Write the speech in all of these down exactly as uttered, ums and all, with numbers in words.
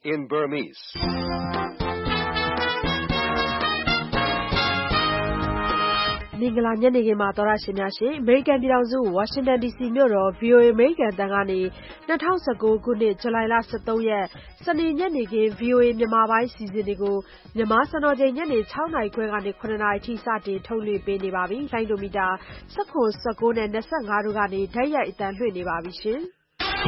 in Burmese. မင်္ဂလာညနေခင်းပါသောရရှင်များရှင်အမေရိကန်ပြည်ထောင်စုဝါရှင်တန် ဒီစီ မြို့တော် ဗွီအိုအေ အမေရိကန်တန်ကနေ၂၀၁၉ခုနှစ်ဇူလိုင်လ၁၃ရက်စနေညနေခင်း ဗွီအိုအေမြန်မာပိုင်းစီစဉ်တွေကိုမြန်မာစံတော်ချိန်ညနေ၆နာရီခွဲကနေ၇နာရီထိစတင်ထုတ်လွှင့်ပေးနေပါပြီ။လိုင်းဒိုမီတာ၁၇ ၁၉နဲ့၂၅တို့ကနေတိုက်ရိုက်အသံလွှင့်နေပါပြီရှင်။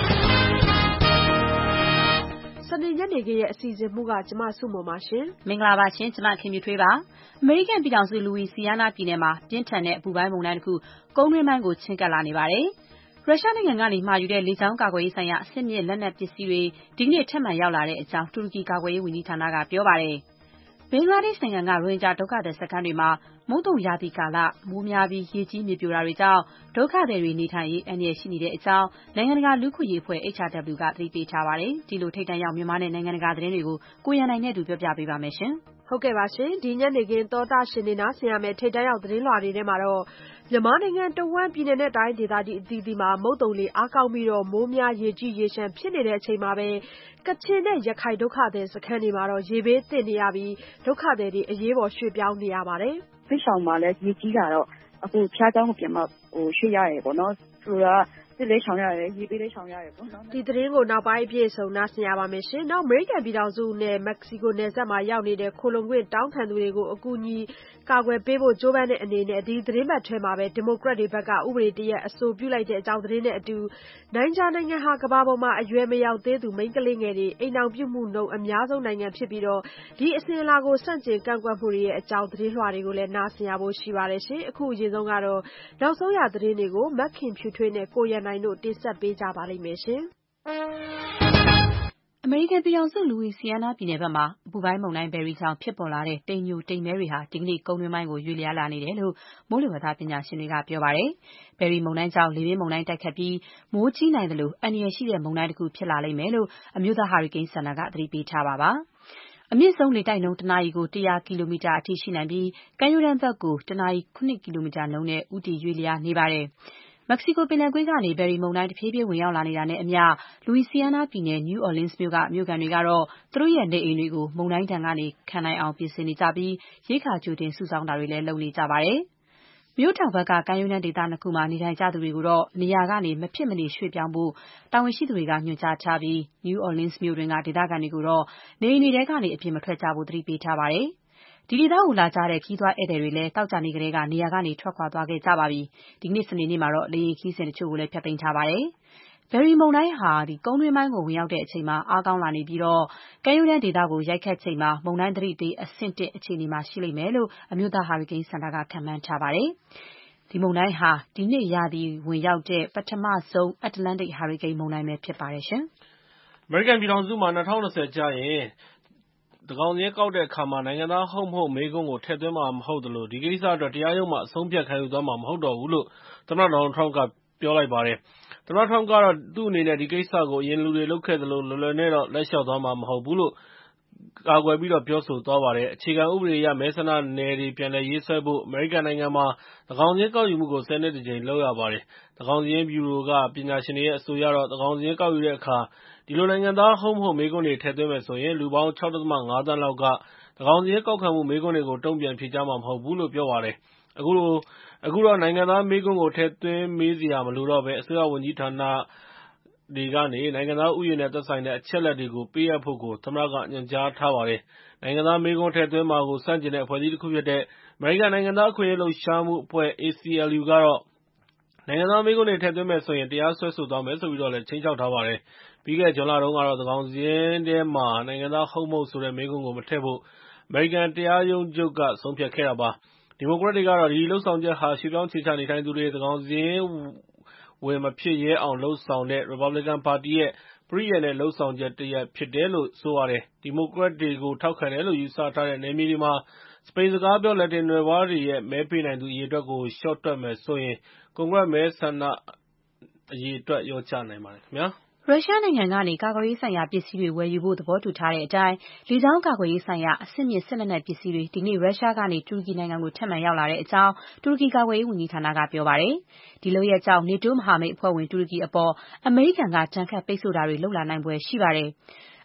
စနေညနေခင်းရဲ့အစီအစဉ်မှုကကျမစုမုံပါရှင်။မင်္ဂလာပါရှင်ကျမခင်မြထွေးပါ။အမေရိကန်ပြည်ထောင်စုလူဝီစီယာနာပြည်နယ်မှာပြင်းထန်တဲ့အပူပိုင်းမုန်တိုင်းတစ်ခုကုန်းတွင်းပိုင်းကိုချဉ်ကပ်လာနေပါတယ်။ရုရှားနိုင်ငံကနေမှာယူတဲ့လေကြောင်းကာကွယ်ရေးဆိုင်ရာအဆင့်မြင့်လက်နက်ပစ္စည်းတွေဒီကနေ့ထပ်မံရောက်လာတဲ့အကြောင်းတူရကီကာကွယ်ရေးဝန်ကြီးဌာနကပြောပါတယ်။ဘင်္ဂလားဒေ့ရှ်နိုင်ငံကရိုဟင်ဂျာဒုက္ခသည်စခန်းတွေမှာမုတ်သုန်ရာသီကာလမိုးများပြီးရေကြီးမြေပြိုတာတွေကြောင့်ဒုက္ခသည်တွေနေထိုင်ရေးအန္တရာယ်ရှိနေတဲ့အကြောင်းနိုင်ငံတကာလူ့ခွင့်ရေးအဖွဲ့ H R W ကသတိပေးထားပါတယ်။ဒီလိုထိပ်တန်းရောက်မြန်မာနဲ့နိုင်ငံတကာသတင်းတွေကိုကိုရန်နိုင်နဲ့တူပြောပြပေးပါမယ်ရှင်။ဟုတ်ကဲ့ပါရှင်ဒီညနေခင်းသောတာရှင်နေနာဆင်ရမယ့်ထိပ်တန်းရောက်သတင်းလွှာတွေထဲမှာတော့မြန်မာနိုင်ငံတဝန်းပြည်နယ်နဲ့တိုင်းဒေသကြီးအသီးသီးမှာမုတ်တုံလေအားကောင်းပြီးတော့မိုးများရေကြီးရေရှမ်းဖြစ်နေတဲ့အချိန်မှာပဲကချင်နဲ့ရခိုင်ဒုက္ခသည်စခန်းတွေမှာတော့ရေဘေးသင့်နေရပြီးဒုက္ခသည်တွေအရေးပေါ်ရွှေ့ပြောင်းနေရပါတယ်။ဖိတ်ဆောင်မှာလည်းရေကြီးတာတော့အခုဖျားเจ้าကိုပြန်မဟိုရွှေ့ရတယ်ပေါ့နော်ဆိုတော့စစ်လေးဆောင်ရတယ်ရေပေးလေးဆောင်ရတယ်ပေါ့နော်ဒီသတင်းကိုနောက်ပိုင်းအပြည့်စုံနားဆင်ရပါမယ်ရှင်နောက်အမေရိကန်ပြည်ထောင်စုနဲ့မက္ကဆီကိုနယ်စပ်မှာရောက်နေတဲ့ခိုလုံခွင့်တောင်းခံသူတွေကိုအကူအညီကာကွယ်ပေးဖို့ကြိုးပမ်းတဲ့အနေနဲ့ဒီသတင်းပတ်ထဲမှာပဲဒီမိုကရက်တွေဘက်ကဥပဒေတရက်အဆိုပြုလိုက်တဲ့အကြောင်းသတင်းနဲ့အတူနိုင်ဂျာနိုင်ငံဟာကမ္ဘာပေါ်မှာအရွယ်မရောက်သေးသူမိန်းကလေးငယ်တွေအိမ်အောင်ပြုမှုနှုန်းအများဆုံးနိုင်ငံဖြစ်ပြီးတော့ဒီအစဉ်အလာကိုစန့်ကျင်ကန့်ကွက်မှုတွေရဲ့အကြောင်းသတင်းလွှာတွေကိုလည်းနားဆင်ရဖို့ရှိပါတယ်ရှင်အခုအရင်ဆုံးကတော့နောက်ဆုံးရသတင်းတွေကိုမက်ခင်ဖြူထွေးနဲ့ကိုရန်နိုင်တို့တင်ဆက်ပေးကြပါလိမ့်မယ်ရှင်။အမေရိကန်ပြည်ထောင်စုလူဝီစီယာနာပြည်နယ်ဘက်မှာအပူပိုင်းမုန်တိုင်းဘယ်ရီကြောင့်ဖြစ်ပေါ်လာတဲ့တိမ်ညိုတိမ်မဲတွေဟာဒီကနေ့ကုန်းတွင်းပိုင်းကိုရွေ့လျားလာနေတယ်လို့မိုးလေဝသပညာရှင်တွေကပြောပါတယ်။ဘယ်ရီမုန်တိုင်းကြောင့်လေပြင်းမုန်တိုင်းတိုက်ခတ်ပြီးမိုးကြီးနိုင်တယ်လို့အန္တရာယ်ရှိတဲ့မုန်တိုင်းတစ်ခုဖြစ်လာလိမ့်မယ်လို့အမျိုးသားဟာရီကိန်းစင်တာကသတိပေးထားပါပါ။အမြင့်ဆုံးလေတိုက်နှုန်းတနာရီကို၁၀၀ကီလိုမီတာအထိရှိနိုင်ပြီးကမ်းရိုးတန်းဘက်ကိုတနာရီ၇ကီလိုမီတာနှုန်းနဲ့ဦးတည်ရွေ့လျားနေပါတယ်။မက္ကဆီကိုပင်လယ်ကွေ့ကနေဘယ်ရီမုန်တိုင်းတဖြည်းဖြည်းဝင်ရောက်လာနေတာနဲ့အမျှလူဝီစီယာနာပြည်နယ် New Orleans မြို့ကမြို့ခံတွေကတော့သူတို့ရဲ့နေအိမ်တွေကိုမုန်တိုင်းဒဏ်ကနေခံနိုင်အောင်ပြင်ဆင်နေကြပြီးရိက္ခာကြိုတင်စုဆောင်းတာတွေလည်းလုပ်နေကြပါတယ်။မြို့တောင်ဘက်ကကမ်းရိုးတန်းဒေသနှစ်ခုမှာနေထိုင်ကြသူတွေကိုတော့နေရာကနေမဖြစ်မနေရွှေ့ပြောင်းဖို့တာဝန်ရှိသူတွေကညွှန်ကြားထားပြီး New Orleans မြို့တွင်းကဒေသခံတွေကိုတော့နေအိမ်တွေထဲကနေအပြင်မထွက်ကြဖို့သတိပေးထားပါတယ်။ဒီဒေသကိုလာကြတဲ့ခရီးသွားဧည့်သည်တွေလည်းသောကြာနေ့ကတည်းကနေရာကနေထွက်ခွာသွားခဲ့ကြပါပြီ။ဒီကနေ့စနေနေ့မှာတော့လေယာဉ်ခရီးစဉ်တချို့ကိုလည်းဖျက်သိမ်းထားပါတယ်။ဘယ်ရီမုန်တိုင်းဟာဒီကုန်းတွင်းပိုင်းကိုဝင်ရောက်တဲ့အချိန်မှာအားကောင်းလာနေပြီးတော့ကမ်းရိုးတန်းဒေသကိုရိုက်ခတ်ချိန်မှာမုန်တိုင်းသတိပေးအဆင့်တစ်အခြေအနေမှာရှိလိမ့်မယ်လို့အမျိုးသားဟာရီကိန်းစင်တာကခန့်မှန်းထားပါတယ်။ဒီမုန်တိုင်းဟာဒီနှစ်ရာသီဝင်ရောက်တဲ့ပထမဆုံးအတ္တလန္တိတ်ဟာရီကိန်းမုန်တိုင်းပဲဖြစ်ပါတယ်ရှင်။အမေရိကန်ပြည်ထောင်စုမှာ၂၀၂၀ကျရင်တကောင်ချင်းကောက်တဲ့အခါမှာနိုင်ငံသားဟုတ်မဟုတ်မေးခွန်းကိုထည့်သွင်းမှာမဟုတ်သလိုဒီကိစ္စအတွက်တရားရုံးမှာအဆုံးဖြတ်ခံယူသွားမှာမဟုတ်တော့ဘူးလို့သမ္မတဒေါ်နယ်ထရမ့်ကပြောလိုက်ပါတယ်။သမ္မတထရမ့်ကတော့သူ့အနေနဲ့ဒီကိစ္စကိုအရင်လူတွေလုပ်ခဲ့သလိုလွယ်လွယ်နဲ့တော့လက်လျှော့သွားမှာမဟုတ်ဘူးလို့ကာကွယ်ပြီးတော့ပြောဆိုသွားပါတယ်။အခြေခံဥပဒေအရမဲဆန္ဒနယ်တွေပြန်လည်ရေးဆွဲဖို့အမေရိကန်နိုင်ငံမှာတကောင်ချင်းကောက်ယူမှုကိုဆယ်နှစ်တစ်ကြိမ်လုပ်ရပါတယ်။တကောင်ချင်းဗျူရိုကပညာရှင်တွေရဲ့အဆိုအရတော့တကောင်ချင်းကောက်ယူတဲ့အခါဒီလိုနိုင်ငံသားဟုတ်မဟုတ်မေးခွန်းတွေထည့်သွင်းမယ်ဆိုရင်လူပေါင်း၆.၅ သန်းလောက်ကတကောင်ချင်းကောက်ခံမှုမေးခွန်းတွေကိုတုံ့ပြန်ဖြေကြားမှာမဟုတ်ဘူးလို့ပြောပါတယ်။အခုလိုအခုတော့နိုင်ငံသားမေးခွန်းကိုထည့်သွင်းမေးစရာမလိုတော့ဘဲအစိုးရဝန်ကြီးဌာနတွေကနေနိုင်ငံသားဥယျာဉ်နဲ့သက်ဆိုင်တဲ့အချက်အလက်တွေကိုပေးအပ်ဖို့ကိုသမ္မတကညွှန်ကြားထားပါတယ်။နိုင်ငံသားမေးခွန်းထည့်သွင်းမှာကိုဆန့်ကျင်တဲ့အဖွဲ့အစည်းတစ်ခုဖြစ်တဲ့အမေရိကန်နိုင်ငံသားအခွင့်အရေးလှုပ်ရှားမှုအဖွဲ့ A C L U ကတော့နိုင်ငံသားမေးခွန်းတွေထည့်သွင်းမယ်ဆိုရင်တရားစွဲဆိုသွားမယ်ဆိုပြီးတော့လည်းခြိမ်းခြောက်ထားပါတယ်။ပြီးခဲ့တဲ့ဇွန်လတုန်းကတော့သန်းခေါင်စာရင်းထဲမှာနိုင်ငံသားဟုတ်မဟုတ်ဆိုတဲ့မေးခွန်းကိုမထည့်ဖို့အမေရိကန်တရားရုံးချုပ်ကဆုံးဖြတ်ခဲ့တာပါ။ဒီမိုကရက်တွေကတော့ဒီလုပ်ဆောင်ချက်ဟာရွှေ့ပြောင်းခြေချနေထိုင်သူတွေသန်းခေါင်စာရင်းဝင်မဖြစ်ရဲအောင်လုပ်ဆောင်တဲ့ Republican ပါတီရဲ့ပရိယာယ်နဲ့လုပ်ဆောင်ချက်တရပ်ဖြစ်တယ်လို့ဆိုပါတယ်။ဒီမိုကရက်တွေကိုထောက်ခံတယ်လို့ယူဆထားတဲ့နယ်မြေတွေမှာစပိန်စကားပြောလက်တင်နွယ်ဖွားတွေရဲ့မဲပေးနိုင်သူအရေအတွက်ကိုလျှော့တွက်မယ်ဆိုရင်ကွန်ဂရက်မဲဆန္ဒအရေအတွက်လျော့ကျနိုင်ပါတယ်ခင်ဗျာ။ရုရှားနိုင်ငံကနေကာကွယ်ရေးဆိုင်ရာပစ္စည်းတွေဝယ်ယူဖို့သဘောတူထားတဲ့အတိုင်းလေကြောင်းကာကွယ်ရေးဆိုင်ရာအဆင့်မြင့်စစ်လက်နက်ပစ္စည်းတွေဒီနေ့ရုရှားကနေတူရကီနိုင်ငံကိုထပ်မံရောက်လာတဲ့အကြောင်းတူရကီကာကွယ်ရေးဝန်ကြီးဌာနကပြောပါတယ်။ဒီလုပ်ရပ်ကြောင့်နေတိုးမဟာမိတ်အဖွဲ့ဝင်တူရကီအပေါ်အမေရိကန်ကတန်ခတ်ပိတ်ဆို့တာတွေလုပ်လာနိုင်ဖွယ်ရှိပါတယ်။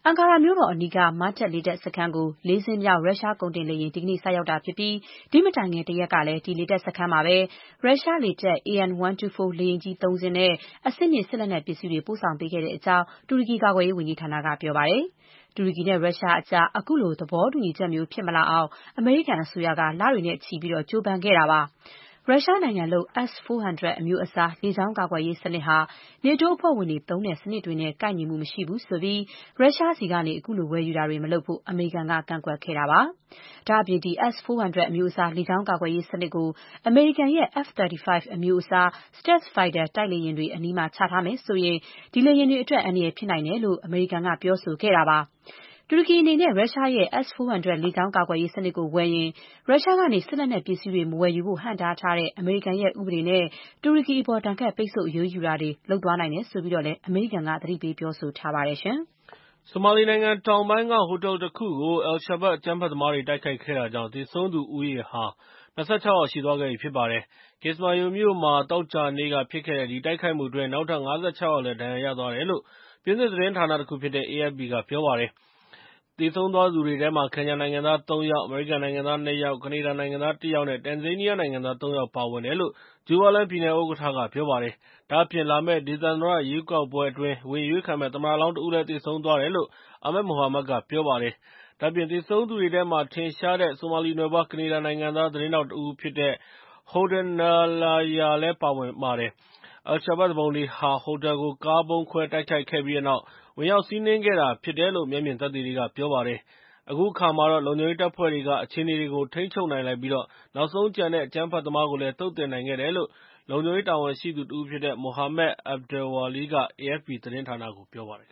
အန်ကာရာမြို့တော်အနီးက Martek လေတပ်စခန်းကို လေးစင်းမြောက် ရုရှားကုန်တင်လေယာဉ် ဒီကနေ့ ဆိုက်ရောက်တာဖြစ်ပြီး ဒီမတိုင်ခင်တရက်ကလည်း ဒီလေတပ်စခန်းမှာပဲ ရုရှားလေတပ် A N ၁၂၄ လေယာဉ်ကြီး သုံး စင်းနဲ့ အဆင့်မြင့် စစ်လက်နက်ပစ္စည်းတွေ ပို့ဆောင်ပေးခဲ့တဲ့အကြောင်း တူရကီကာကွယ်ရေးဝန်ကြီးဌာနက ပြောပါတယ်။ တူရကီနဲ့ ရုရှားအကြား ခုလို သဘောတူညီချက်မျိုး ဖြစ်မလာအောင် အမေရိကန်အစိုးရက လတွေနဲ့ချီ ကြိုးပမ်းခဲ့တာပါ။ ရုရှားနိုင်ငံလုပ် S ၄၀၀ အမျိုးအစား လေကြောင်းကာကွယ်ရေးစနစ်ဟာ နေတိုးအဖွဲ့ဝင်တွေသုံးတဲ့ စနစ်တွေနဲ့ ကိုက်ညီမှုမရှိဘူးဆိုပြီး ရုရှားဆီကနေ ခုလို ဝယ်ယူတာတွေ မလုပ်ဖို့ အမေရိကန်က ကန့်ကွက်ခဲ့တာပါ။ ဒါ့အပြင် ဒီ S ၄၀၀ အမျိုးအစား လေကြောင်းကာကွယ်ရေးစနစ်ကို အမေရိကန်ရဲ့ F ၃၅ အမျိုးအစား Stealth Fighter တိုက်လေယာဉ်တွေအနီးမှာ ချထားမယ်ဆိုရင် ဒီလေယာဉ်တွေအတွက် အန္တရာယ်ဖြစ်နိုင်တယ်လို့ အမေရိကန်က ပြောဆိုခဲ့တာပါ။ တူရကီအနေနဲ့ ရုရှားရဲ့ S ၄၀၀ လေကြောင်းကာကွယ်ရေးစနစ်ကိုဝယ်ရင် ရုရှားကနေ စစ်လက်နက်ပစ္စည်းတွေ မဝယ်ယူဖို့ ဟန့်တားထားတဲ့ အမေရိကန်ရဲ့ ဥပဒေနဲ့ တူရကီအပေါ် ဒဏ်ခတ်ပိတ်ဆို့ အရေးယူတာတွေ လုပ်သွားနိုင်တယ်ဆိုပြီးတော့လည်း အမေရိကန်က သတိပေး ပြောဆိုထားပါတယ်။ဆိုမာလီနိုင်ငံတောင်ပိုင်းက ဟိုတယ်တခုကို al-Shabab အကြမ်းဖက်သမားတွေ တိုက်ခိုက်ခဲ့တာကြောင့် သေဆုံးသူဦးရေဟာ ၂၆ ယောက်ရှိသွားခဲ့ပြီဖြစ်ပါတယ်။ Kismayo မြို့မှာ သောကြာနေ့ကဖြစ်ခဲ့တဲ့ ဒီတိုက်ခိုက်မှုအတွင်း နောက်ထပ် ၅၆ ယောက်လည်း ဒဏ်ရာရသွားတယ်လို့ ပြင်သစ်သတင်းဌာနတခုဖြစ်တဲ့ A F P က ပြောပါတယ်။ သေဆုံးသွားသူတွေထဲမှာ ကင်ညာနိုင်ငံသား သုံး ယောက်၊ အမေရိကန်နိုင်ငံသား နှစ် ယောက်၊ ကနေဒါနိုင်ငံသား တစ် ယောက်နဲ့ တန်ဇေးနီးယားနိုင်ငံသား သုံး ယောက် ပါဝင်တယ်လို့ Jubaland ပြည်နယ်ဥက္ကဋ္ဌက ပြောပါတယ်။ ဒါ့အပြင် လာမယ့် ဒေသန္တရရွေးကောက်ပွဲအတွင်း ဝင်အရွေးခံမယ့် သမ္မတလောင်းတဦးလည်း သေဆုံးသွားတယ်လို့ Ahmed Mohamed က ပြောပါတယ်။ ဒါ့အပြင် သေဆုံးသူတွေထဲမှာ ထင်ရှားတဲ့ ဆိုမာလီနွယ်ဖွား ကနေဒါနိုင်ငံသား သတင်းထောက်တဦးဖြစ်တဲ့ Hoda Nallaya လည်း ပါဝင်ပါတယ်။ al-Shabab သူပုန်တွေဟာ ဟိုတယ်ကို ကားဗုံးခွဲတိုက်ခိုက်ခဲ့ပြီးတဲ့နောက် ဝင်ရောက်စီးနင်းခဲ့တာဖြစ်တယ်လို့ မျက်မြင်သက်သေတွေက ပြောပါတယ်။ အခုအခါမှာတော့ လုံခြုံရေးတပ်ဖွဲ့တွေက အခြေအနေတွေကို ထိန်းချုပ်နိုင်လိုက်ပြီး နောက်ဆုံးကျန်တဲ့ အကြမ်းဖက်သမားကိုလည်း သုတ်သင်နိုင်ခဲ့တယ်လို့ လုံခြုံရေးတာဝန်ရှိသူတဦးဖြစ်တဲ့ Mohammed Abdelwali က A F P သတင်းဌာနကို ပြောပါတယ်။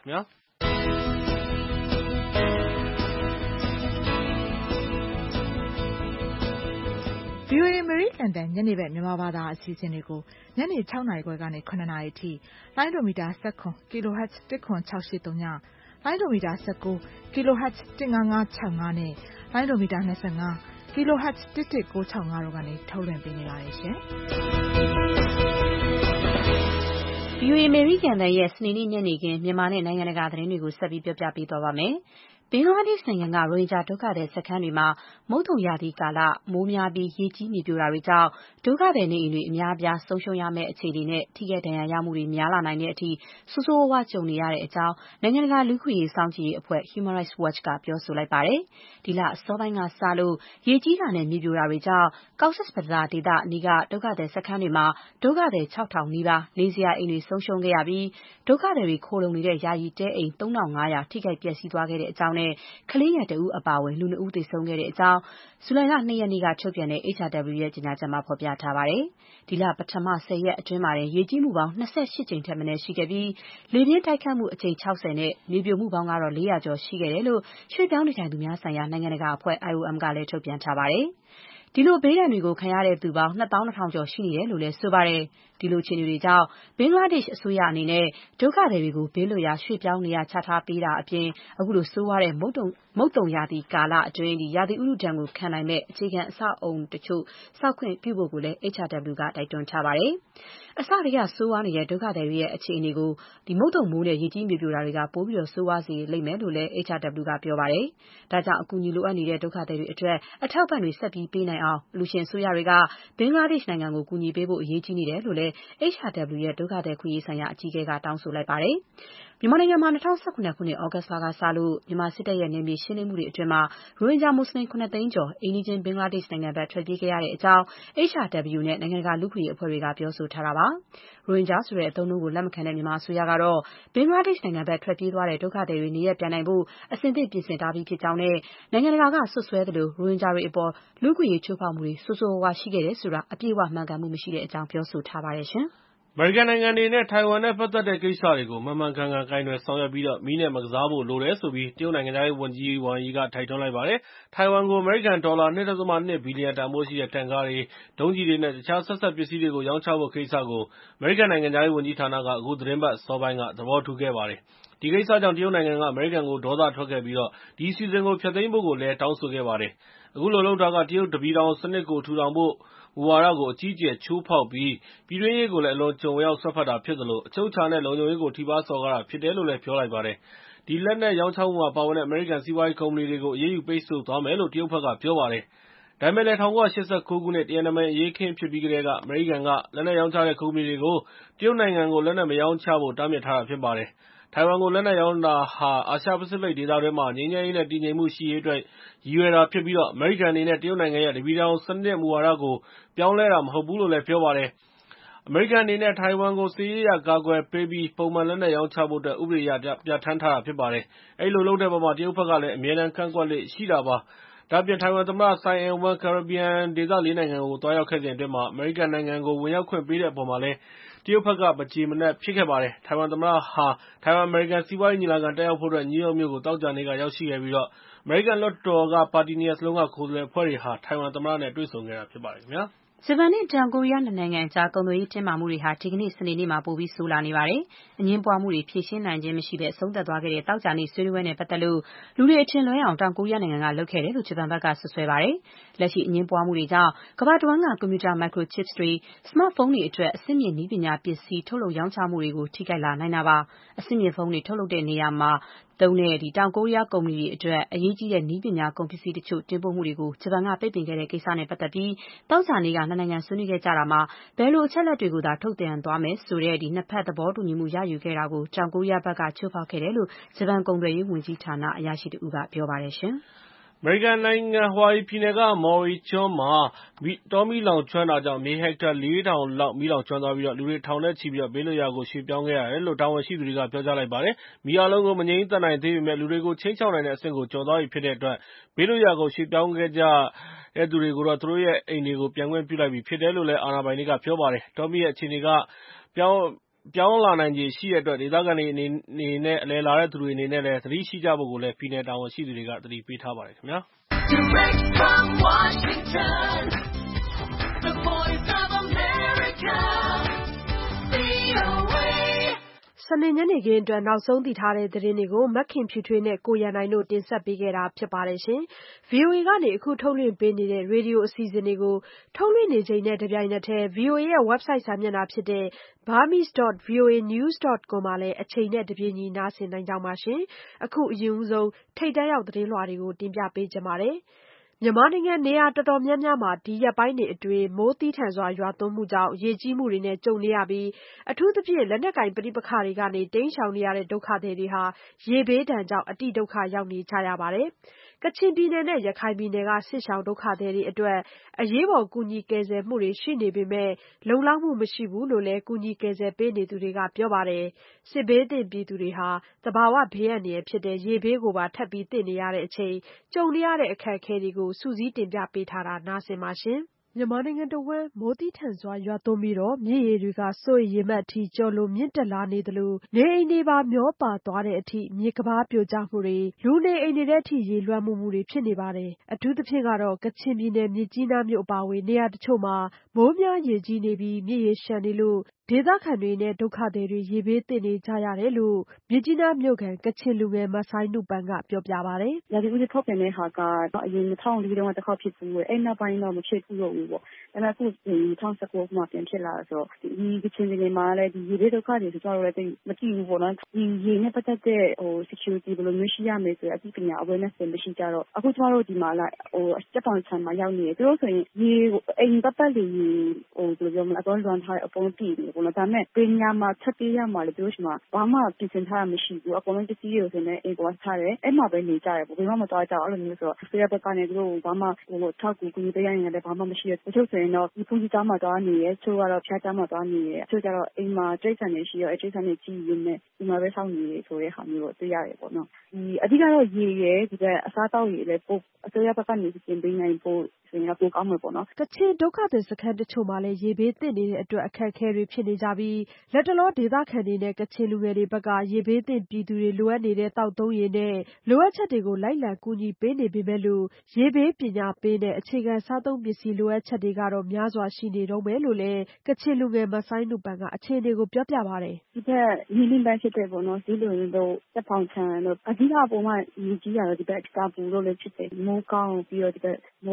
ဗွီအိုအေ အမေရိကန်အသံ ညနေဘက် မြန်မာဘာသာအစီအစဉ်တွေကို ညနေ ၆ နာရီခွဲကနေ ၇ နာရီအထိ လိုင်းဒိုမီတာ ၁၇ kHz ၁၇၆၈၃ည လိုင်းဒိုမီတာ ၁၉ kHz ၁၅၅၆၅ နဲ့ လိုင်းဒိုမီတာ ၂၅ kHz ၁၁၉၆၅ တို့ကနေ ထုတ်လွှင့်ပေးနေပါတယ်ရှင်။ဗွီအိုအေ အမေရိကန်အသံရဲ့ စနေနေ့ညနေခင်း မြန်မာနဲ့ နိုင်ငံတကာသတင်းတွေကို ဆက်ပြီးပြောပြပေးသွားပါမယ်။ ဘင်္ဂလားဒေ့ရှ်နိုင်ငံက ရိုဟင်ဂျာဒုက္ခသည်စခန်းတွေမှာ မုတ်သုံရာသီကာလ မိုးများပြီး ရေကြီးမြေပြိုတာတွေကြောင့် ဒုက္ခသည်နေအိမ်တွေ အများအပြား ဆုံးရှုံးရမယ့်အခြေအနေနဲ့ ထိခိုက်ဒဏ်ရာရမှုတွေ များလာနိုင်တဲ့အထိ ဆိုးဆိုးရွားရွား ကြုံနေရတဲ့အကြောင်း နိုင်ငံတကာ လူ့အခွင့်အရေး စောင့်ကြည့်ရေးအဖွဲ့ Human Rights Watch က ပြောဆိုလိုက်ပါတယ်။ ဒီလအစောပိုင်းကစလို့ ရေကြီးတာနဲ့ မြေပြိုတာတွေကြောင့် Cox's Bazar ဒေသအနီးက ဒုက္ခသည်စခန်းတွေမှာ ဒုက္ခသည် ၆,၀၀၀ နီးပါး နေစရာအိမ်တွေ ဆုံးရှုံးခဲ့ရပြီး ဒုက္ခသည်တွေ ခိုလှုံနေတဲ့ ယာယီတဲအိမ် ၃,၅၀၀ ထိခိုက်ပျက်စီးသွားခဲ့တဲ့အကြောင်းနဲ့ ကလေးငယ်တဦးအပါအဝင် လူ နှစ် ဦး သေဆုံးခဲ့တဲ့အကြောင်း ဇူလိုင်လ ၂ ရက်နေ့က ထုတ်ပြန်တဲ့ H R W ရဲ့ ကြေညာချက်မှာ ဖော်ပြထားပါတယ်။ ဒီလ ပထမ ၁၀ ရက်အတွင်းမှာတင် ရေကြီးမှုပေါင်း ၂၈ ကြိမ်ထက်မနည်း ရှိခဲ့ပြီး လေပြင်းတိုက်ခတ်မှု အကြိမ် ၆၀ နဲ့ မြေပြိုမှုပေါင်းကတော့ ၄၀၀ ကျော်ရှိခဲ့တယ်လို့ ရွှေ့ပြောင်းနေထိုင်သူများဆိုင်ရာ နိုင်ငံတကာအဖွဲ့ I O M ကလည်း ထုတ်ပြန်ထားပါတယ်။ ဒီလို ဘေးဒဏ်တွေကို ခံရသူပေါင်း ၂၂,၀၀၀ ကျော် ရှိနေတယ်လို့လည်း ဆိုပါတယ်။ ဒီလိုအခြေအနေတွေကြောင့် ဘင်္ဂလားဒေ့ရှ်အစိုးရအနေနဲ့ ဒုက္ခသည်တွေကို ဘေးလွတ်ရာ ရွှေ့ပြောင်းနေရာချထားပေးတာအပြင် ခုလို ဆိုးရွားတဲ့ မုတ်သုံရာသီကာလအတွင်း ရာသီဥတုဒဏ်ခံနိုင်မယ့် အခြေခံအဆောက်အအုံတချို့ ဆောက်ခွင့်ပြုဖို့လည်း H R W က တိုက်တွန်းထားပါတယ်။ အစကတည်းက ဆိုးရွားနေတဲ့ ဒုက္ခသည်တွေရဲ့ အခြေအနေကို မုတ်သုံမိုးနဲ့ ရေကြီးမြေပြိုတာတွေက ပိုပြီး ဆိုးရွားစေလိမ့်မယ်လို့လည်း H R W က ပြောပါတယ်။ ဒါကြောင့် အကူအညီလိုအပ်နေတဲ့ ဒုက္ခသည်တွေအတွက် အထောက်အပံ့တွေ ဆက်ပြီးပေးနိုင်အောင် အလှူရှင်အစိုးရတွေက ဘင်္ဂလားဒေ့ရှ်နိုင်ငံကို ကူညီပေးဖို့ အရေးကြီးနေတယ်လို့လည်း H R W ရဲ့ ဒုက္ခသည်အခွင့်အရေးဆိုင်ရာ အကြီးအကဲက တောင်းဆိုလိုက်ပါတယ်။ မြန်မာနိုင်ငံမှာ ၂၀၁၇ ခုနှစ် သြဂုတ်လကစလို့ မြန်မာစစ်တပ်ရဲ့ နယ်မြေရှင်းလင်းမှုတွေအတွင်း ရိုဟင်ဂျာမွတ်ဆလင် ခုနှစ်သိန်းကျော် အိမ်နီးချင်း ဘင်္ဂလားဒေ့ရှ်နိုင်ငံဘက် ထွက်ပြေးခဲ့ရတဲ့အကြောင်း H R W နဲ့ နိုင်ငံတကာ လူ့အခွင့်အရေးအဖွဲ့တွေက ပြောဆိုထားတာပါ။ ရိုဟင်ဂျာဆိုတဲ့ အသုံးအနှုန်းကို လက်မခံတဲ့ မြန်မာအစိုးရကတော့ ဘင်္ဂလားဒေ့ရှ်နိုင်ငံဘက် ထွက်ပြေးသွားတဲ့ ဒုက္ခသည်တွေ နေရပ်ပြန်နိုင်ဖို့ အဆင်သင့် ပြင်ဆင်ထားပြီးဖြစ်ကြောင်းနဲ့ နိုင်ငံတကာက စွပ်စွဲသလို ရိုဟင်ဂျာတွေအပေါ် လူ့အခွင့်အရေး ချိုးဖောက်မှုတွေ ဆိုးဆိုးရွားရွား ရှိခဲ့တယ်ဆိုတာ အပြည့်အဝ မှန်ကန်မှုမရှိတဲ့အကြောင်း ပြောဆိုထားပါတယ်။အမေရိကန်နိုင်ငံအနေနဲ့ ထိုင်ဝမ်နဲ့ ပတ်သက်တဲ့ကိစ္စတွေကို မှန်မှန်ကန်ကန် ကိုင်တွယ်ဆောင်ရွက်ပြီး မီးနဲ့မကစားဖို့လိုတယ်လို့ တရုတ်နိုင်ငံခြားရေးဝန်ကြီး Wang Yi က တိုက်တွန်းလိုက်ပါတယ်။ ထိုင်ဝမ်ကို အမေရိကန်ဒေါ်လာ ၂.၂ ဘီလီယံတန်ဖိုးရှိတဲ့ တင့်ကားတွေ၊ ဒုံးကျည်တွေနဲ့ တခြားဆက်စပ်ပစ္စည်းတွေကို ရောင်းချဖို့ကိစ္စကို အမေရိကန်နိုင်ငံခြားရေးဝန်ကြီးဌာနက အခုသီတင်းပတ်အစောပိုင်းက သဘောတူခဲ့ပါတယ်။ ဒီကိစ္စကြောင့် တရုတ်နိုင်ငံက အမေရိကန်ကို ဒေါသထွက်ခဲ့ပြီး ဒီအစီအစဉ်ကို ဖျက်သိမ်းဖို့လည်း တောင်းဆိုခဲ့ပါတယ်။ အခုလိုလုပ်တာက တရုတ်တပြည်ထောင်စနစ်ကို ထူထောင်ဖို့ မူဝါဒကို အကြီးအကျယ် ချိုးဖောက်ပြီး ပြည်တွင်းရေးကိုလည်း အလွန်အကျွံ ဝင်ရောက်စွက်ဖက်တာဖြစ်သလို အချုပ်အခြာနဲ့ လုံခြုံရေးကို ထိပါးစော်ကားတာဖြစ်တယ်လို့ ပြောလိုက်ပါတယ်။ဒီလက်နက်ရောင်းချမှုမှာပါဝင်တဲ့အမေရိကန်စီးပွားရေးကုမ္ပဏီတွေကိုအရေးယူပိတ်ဆို့သွားမယ်လို့တရုတ်ဘက်ကပြောပါတယ်။ဒါပေမဲ့လည်း၁၉၈၉ ခုနှစ် တီယန်နမင်အရေးအခင်းဖြစ်ပြီးကတည်းကအမေရိကန်ကလက်နက်ရောင်းချတဲ့ကုမ္ပဏီတွေကိုတရုတ်နိုင်ငံကိုလက်နက်မရောင်းချဖို့တားမြစ်ထားတာဖြစ်ပါတယ်။ထိုင်ဝမ်ကိုလက်နက်ရောင်းတာဟာအာရှပစိဖိတ်ဒေသတွင်းမှာငြိမ်းချမ်းရေးနဲ့တည်ငြိမ်မှုရှိရေးအတွက်ရည်ရွယ်တာဖြစ်ပြီးအမေရိကန်အနေနဲ့တရုတ်နိုင်ငံရဲ့တပြည်ထောင်စနစ်မူဝါဒကိုပြောင်းလဲတာမဟုတ်ဘူးလို့လည်းပြောပါတယ်။ အမေရိကန်အနေနဲ့ထိုင်ဝမ်ကိုစစ်ရေးအရကာကွယ်ပေးပြီးပုံမှန်လက်နက်ရောင်းချဖို့အတွက်ဥပဒေအရပြဌာန်းထားတာဖြစ်ပါတယ်။အဲဒီလိုလုပ်တဲ့အပေါ်မှာတရုတ်ဘက်ကလည်းအမြဲတမ်းကန့်ကွက်လေ့ရှိတာပါ။ဒါ့အပြင်ထိုင်ဝမ်သမ္မတ Tsai Ing-wen ကာရစ်ဘီယံဒေသလေးနိုင်ငံကိုသွားရောက်ခဲ့စဉ်အတွင်းအမေရိကန်နိုင်ငံကိုဝင်ရောက်ခွင့်ပေးတဲ့အပေါ်မှာလည်းတရုတ်ဘက်ကမကျေမနပ်ဖြစ်ခဲ့ပါတယ်။ထိုင်ဝမ်သမ္မတဟာထိုင်ဝမ်အမေရိကန်စီးပွားရေးညီလာခံတက်ရောက်ဖို့အတွက်နယူးယောက်မြို့ကိုသောကြာနေ့ကရောက်ရှိခဲ့ပြီးအမေရိကန်လွှတ်တော်ကပါတီနှစ်ရပ်စလုံးကကိုယ်စားလှယ်အဖွဲ့တွေဟာထိုင်ဝမ်သမ္မတနဲ့တွေ့ဆုံခဲ့တာဖြစ်ပါတယ်ခင်ဗျာ။ဂျပန်နဲ့တောင်ကိုရီးယားနှစ်နိုင်ငံကြားကုန်သွယ်ရေးတင်းမာမှုတွေဟာဒီကနေ့စနေနေ့မှာပိုပြီးဆိုးလာနေပါတယ်။အငြင်းပွားမှုတွေဖြေရှင်းနိုင်ခြင်းမရှိဘဲအဆုံးသတ်သွားခဲ့တဲ့သောကြာနေ့ဆွေးနွေးပွဲနဲ့ပတ်သက်လို့လူတွေအထင်လွဲအောင်တောင်ကိုရီးယားနိုင်ငံကလုပ်ခဲ့တယ်လို့ဂျပန်ဘက်ကစွပ်စွဲပါတယ်။လက်ရှိအငြင်းပွားမှုတွေကြောင့်ကမ္ဘာတဝန်းကကွန်ပျူတာ microchips တွေ၊ စမတ်ဖုန်းတွေအတွက်အဆင့်မြင့်နည်းပညာပစ္စည်းထုတ်လုပ်ရောင်းချမှုတွေကိုထိခိုက်လာနိုင်တာပါ။အဆင့်မြင့်ဖုန်းတွေထုတ်လုပ်တဲ့နေရာမှာသုံးတဲ့တောင်ကိုရီးယားကုမ္ပဏီတွေအတွက်အရေးကြီးတဲ့နည်းပညာကုန်ပစ္စည်းတချို့တင်ပို့မှုတွေကိုဂျပန်ကပိတ်ပင်ခဲ့တဲ့ကိစ္စနဲ့ပတ်သက်ပြီးသောကြာနေ့ကနှစ်နိုင်ငံဆွေးနွေးခဲ့ကြတာမှာဘယ်လိုအချက်အလက်တွေကိုသာထုတ်ပြန်သွားမယ်ဆိုတဲ့နှစ်ဘက်သဘောတူညီမှုရယူခဲ့တာကိုတောင်ကိုရီးယားဘက်ကချိုးဖောက်ခဲ့တယ်လို့ဂျပန်ကုန်သွယ်ရေးဝန်ကြီးဌာနအရာရှိတဦးကပြောပါတယ်။အမေရိကန်နိုင်ငံဟဝါရီပြည်နယ်ကမော်ရီကျွန်းမှာတောမီးလောင်ကျွမ်းတာကြောင့်မြေဟက်တာလေးထောင်လောက်မီးလောင်ကျွမ်းသွားပြီးလူတွေထောင်နဲ့ချီပြီးဘေးလွတ်ရာကိုရွှေ့ပြောင်းခဲ့ရတယ်လို့တာဝန်ရှိသူတွေကပြောကြားလိုက်ပါတယ်။မီးအားလုံးကိုမငြိမ်းသတ်နိုင်သေးပေမဲ့လူတွေကိုခြိမ်းခြောက်နိုင်တဲ့အဆင့်ကိုကျော်သွားပြီဖြစ်တဲ့အတွက်ဘေးလွတ်ရာကိုရွှေ့ပြောင်းခဲ့ကြတဲ့သူတွေကိုသူတို့ရဲ့အိမ်တွေကိုပြန်ခွင့်ပြုလိုက်ပြီဖြစ်တယ်လို့အာဏာပိုင်တွေကပြောပါတယ်။တောမီးရဲ့အခြေအနေကပြောင်းပြောင်းလာနိုင်ခြေရှိတဲ့အတွက်ဒေသခံတွေအနေနဲ့အလည်လာတဲ့သူတွေအနေနဲ့လည်းသတိရှိကြဖို့ကိုလည်းပြည်နယ်တာဝန်ရှိသူတွေကသတိပေးထားပါတယ်ခင်ဗျာ။ Direct from Washington, the voice of America, စနေညနေခင်းအတွက်နောက်ဆုံးသိထားတဲ့သတင်းတွေကိုမခင်ဖြူထွေးနဲ့ကိုရန်နိုင်တို့တင်ဆက်ပေးခဲ့တာဖြစ်ပါတယ်။ ဗွီအိုအေကနေအခုထုတ်လွှင့်ပေးနေတဲ့ရေဒီယိုအစီအစဉ်တွေကိုထုတ်လွှင့်နေချိန်နဲ့တပြိုင်နက်တည်း ဗွီအိုအေရဲ့ website စာမျက်နှာဖြစ်တဲ့ burmese dot voa news dot com မှာလည်းအချိန်နဲ့တပြေးညီနားဆင်နိုင်ကြပါပြီ။ အခုအရင်ဆုံးထိပ်တန်းရောက်သတင်းလွှာတွေကိုတင်ပြပေးချင်ပါတယ်။ မြန်မာနိုင်ငံနေရာတော်တော်များများမှာဒီရက်ပိုင်းတွေအတွင်းမိုးသည်းထန်စွာရွာသွန်းမှုကြောင့်ရေကြီးမှုတွေနဲ့ကြုံနေရပြီးအထူးသဖြင့်လက်နက်ကိုင်ပဋိပက္ခတွေကနေတိမ်းရှောင်နေရတဲ့ဒုက္ခသည်တွေဟာရေဘေးဒဏ်ကြောင့်အတိဒုက္ခရောက်နေကြရပါတယ်။ ကချင်ပြည်နယ်နဲ့ရခိုင်ပြည်နယ်ကစစ်ရှောင်ဒုက္ခသည်တွေအတွက်အရေးပေါ်ကူညီကယ်ဆယ်မှုတွေရှိနေပေမဲ့လုံလောက်မှုမရှိဘူးလို့လည်းကူညီကယ်ဆယ်ပေးနေသူတွေကပြောပါတယ်။ စစ်ဘေးသင့်ပြည်သူတွေဟာသဘာဝဘေးအန္တရာယ်ဖြစ်တဲ့ရေဘေးကိုပါထပ်ပြီးသင့်နေရချိန်ကြုံနေရတဲ့အခက်အခဲတွေကိုစုစည်းတင်ပြပေးထားတာနားဆင်ပါရှင်။ မြန်မာနိုင်ငံတဝန်းမိုးသည်းထန်စွာရွာသွန်းပြီးမြစ်ရေတွေကစိုးရိမ်ရေမှတ်အထိကျော်လွန်မြင့်တက်လာနေသလိုနေအိမ်တွေပါမျောပါသွားတဲ့အထိမြစ်ကမ်းပါးပြိုကျမှုတွေလူနေအိမ်တွေထဲအထိရေလွှမ်းမိုးမှုတွေဖြစ်နေပါတယ်။ အထူးသဖြင့်ကတော့ကချင်ပြည်နယ်မြစ်ကြီးနားမြို့အပါအဝင်နေရာတချို့မှာမိုးများရေကြီးနေပြီးမြစ်ရေလျှံနေလို့ဒေသခံတွေနဲ့ဒုက္ခသည်တွေရေဘေးသင့်နေကြရတယ်လို့မြစ်ကြီးနားမြို့ခံကချင်လူငယ်မဆိုင်းနုပန်းကပြောပြပါတယ်။ ရာသီဥတုထုတ်ပြန်တဲ့ဟာကအရင်၂၀၀၄တုန်းကတစ်ခေါက်ဖြစ်ဘူးအဲ့နောက်ပိုင်းတော့မဖြစ်ဘူးတော့ဘူးပေါ့ဒါပေမဲ့အခု၂၀၁၉မှာပြန်ဖြစ်လာဆိုတော့ဒီကချင်ပြည်နယ်မှာလည်းဒီရေဘေးဒုက္ခတွေဆိုတော့လည်းမသိဘူးပေါ့နော်ဒီရေနဲ့ပတ်သက်တဲ့ဟို security ဘယ်လိုမျိုးရှိရမယ်ဆိုတဲ့အသိပညာ awareness တွေမရှိကြတော့အခုကျမတို့ဒီမှာလာဟိုစက်တောင်ချမ်းမှာရောက်နေတယ်သူတို့ဆိုရင်ရေအိမ်ပတ်ပတ်လေရေဟိုဘယ်လိုပြောမလဲအကုန်လွန်ထားအကုန်တည်နေပေါ့နော်ဒါပေမဲ့ဘယ်ညမှာထပ်ပြေးရမှာလဲသူတို့ရှိမှာဘာမှပြင်ဆင်ထားတာမရှိဘူးအကုန်လုံးပစ္စည်းတွေဆိုနေအိမ်ပေါ်ထားတယ်အဲ့မှာပဲနေကြတယ်ပေါ့ဘယ်မှမသွားကြဘူးအဲ့လိုမျိုးဆိုတော့ဆေးရဘက်ကနေသူတို့ဘာမှဟိုထောက်ကူကူညီပေးရရင်လည်းဘာမှမရှိရတချို့ဆိုရင်တော့ဒီဖုန်းကြီးသားမှာသွားနေရတချို့ကတော့ဖျားသားမှာသွားနေရတချို့ကျတော့အိမ်မှာတိရစ္ဆာန်တွေရှိရောအဲ့တိရစ္ဆာန်တွေကြီးရင်းနဲ့ဒီမှာပဲစောင့်နေရဆိုတဲ့ဟာမျိုးတော့သိရတယ်ပေါ့နော်ဒီအဓိကတော့ရေရယ်ဒီကအစားအသောက်ရည်လည်းပို့အစိုးရဘက်ကနေပြင်ပေးနိုင်ဖို့ဆိုရင်တော့ပိုကောင်းမှာပေါ့နော်ကချင်ဒုက္ခသည်စခန်းတချို့မှာလည်းရေဘေးသင့်နေတဲ့အတွက်အခက်အခဲတွေဖြစ်နေကြပြီးလက်တလောဒေသခံတွေနဲ့ကချင်လူငယ်တွေဘက်ကရေဘေးသင့်ပြည်သူတွေလိုအပ်နေတဲ့သောက်သုံးရေနဲ့လိုအပ်ချက်တွေကိုလိုက်လံကူညီပေးနေပေမဲ့လို့ရေဘေးပညာပေးနဲ့အခြေခံစားသုံးပစ္စည်းလိုအပ်ချက်တွေကတော့များစွာရှိနေတုန်းပဲလို့လည်းကချင်လူငယ်မဆိုင်းနုပန်းကအခြေအနေကိုပြောပြပါတယ်ဒီဘက်နီးလင်းပိုင်းဖြစ်တဲ့ပေါ့နော်ဒီလိုမျိုးစက်ဖောင်ချမ်းတို့အဓိကပုံမှန်ရေကြီးရတော့ဒီဘက်ကာပူလို့လည်းဖြစ်တယ်မိုးကောင်းပြီးတော့ဒီဘက်မိုးဖောင်း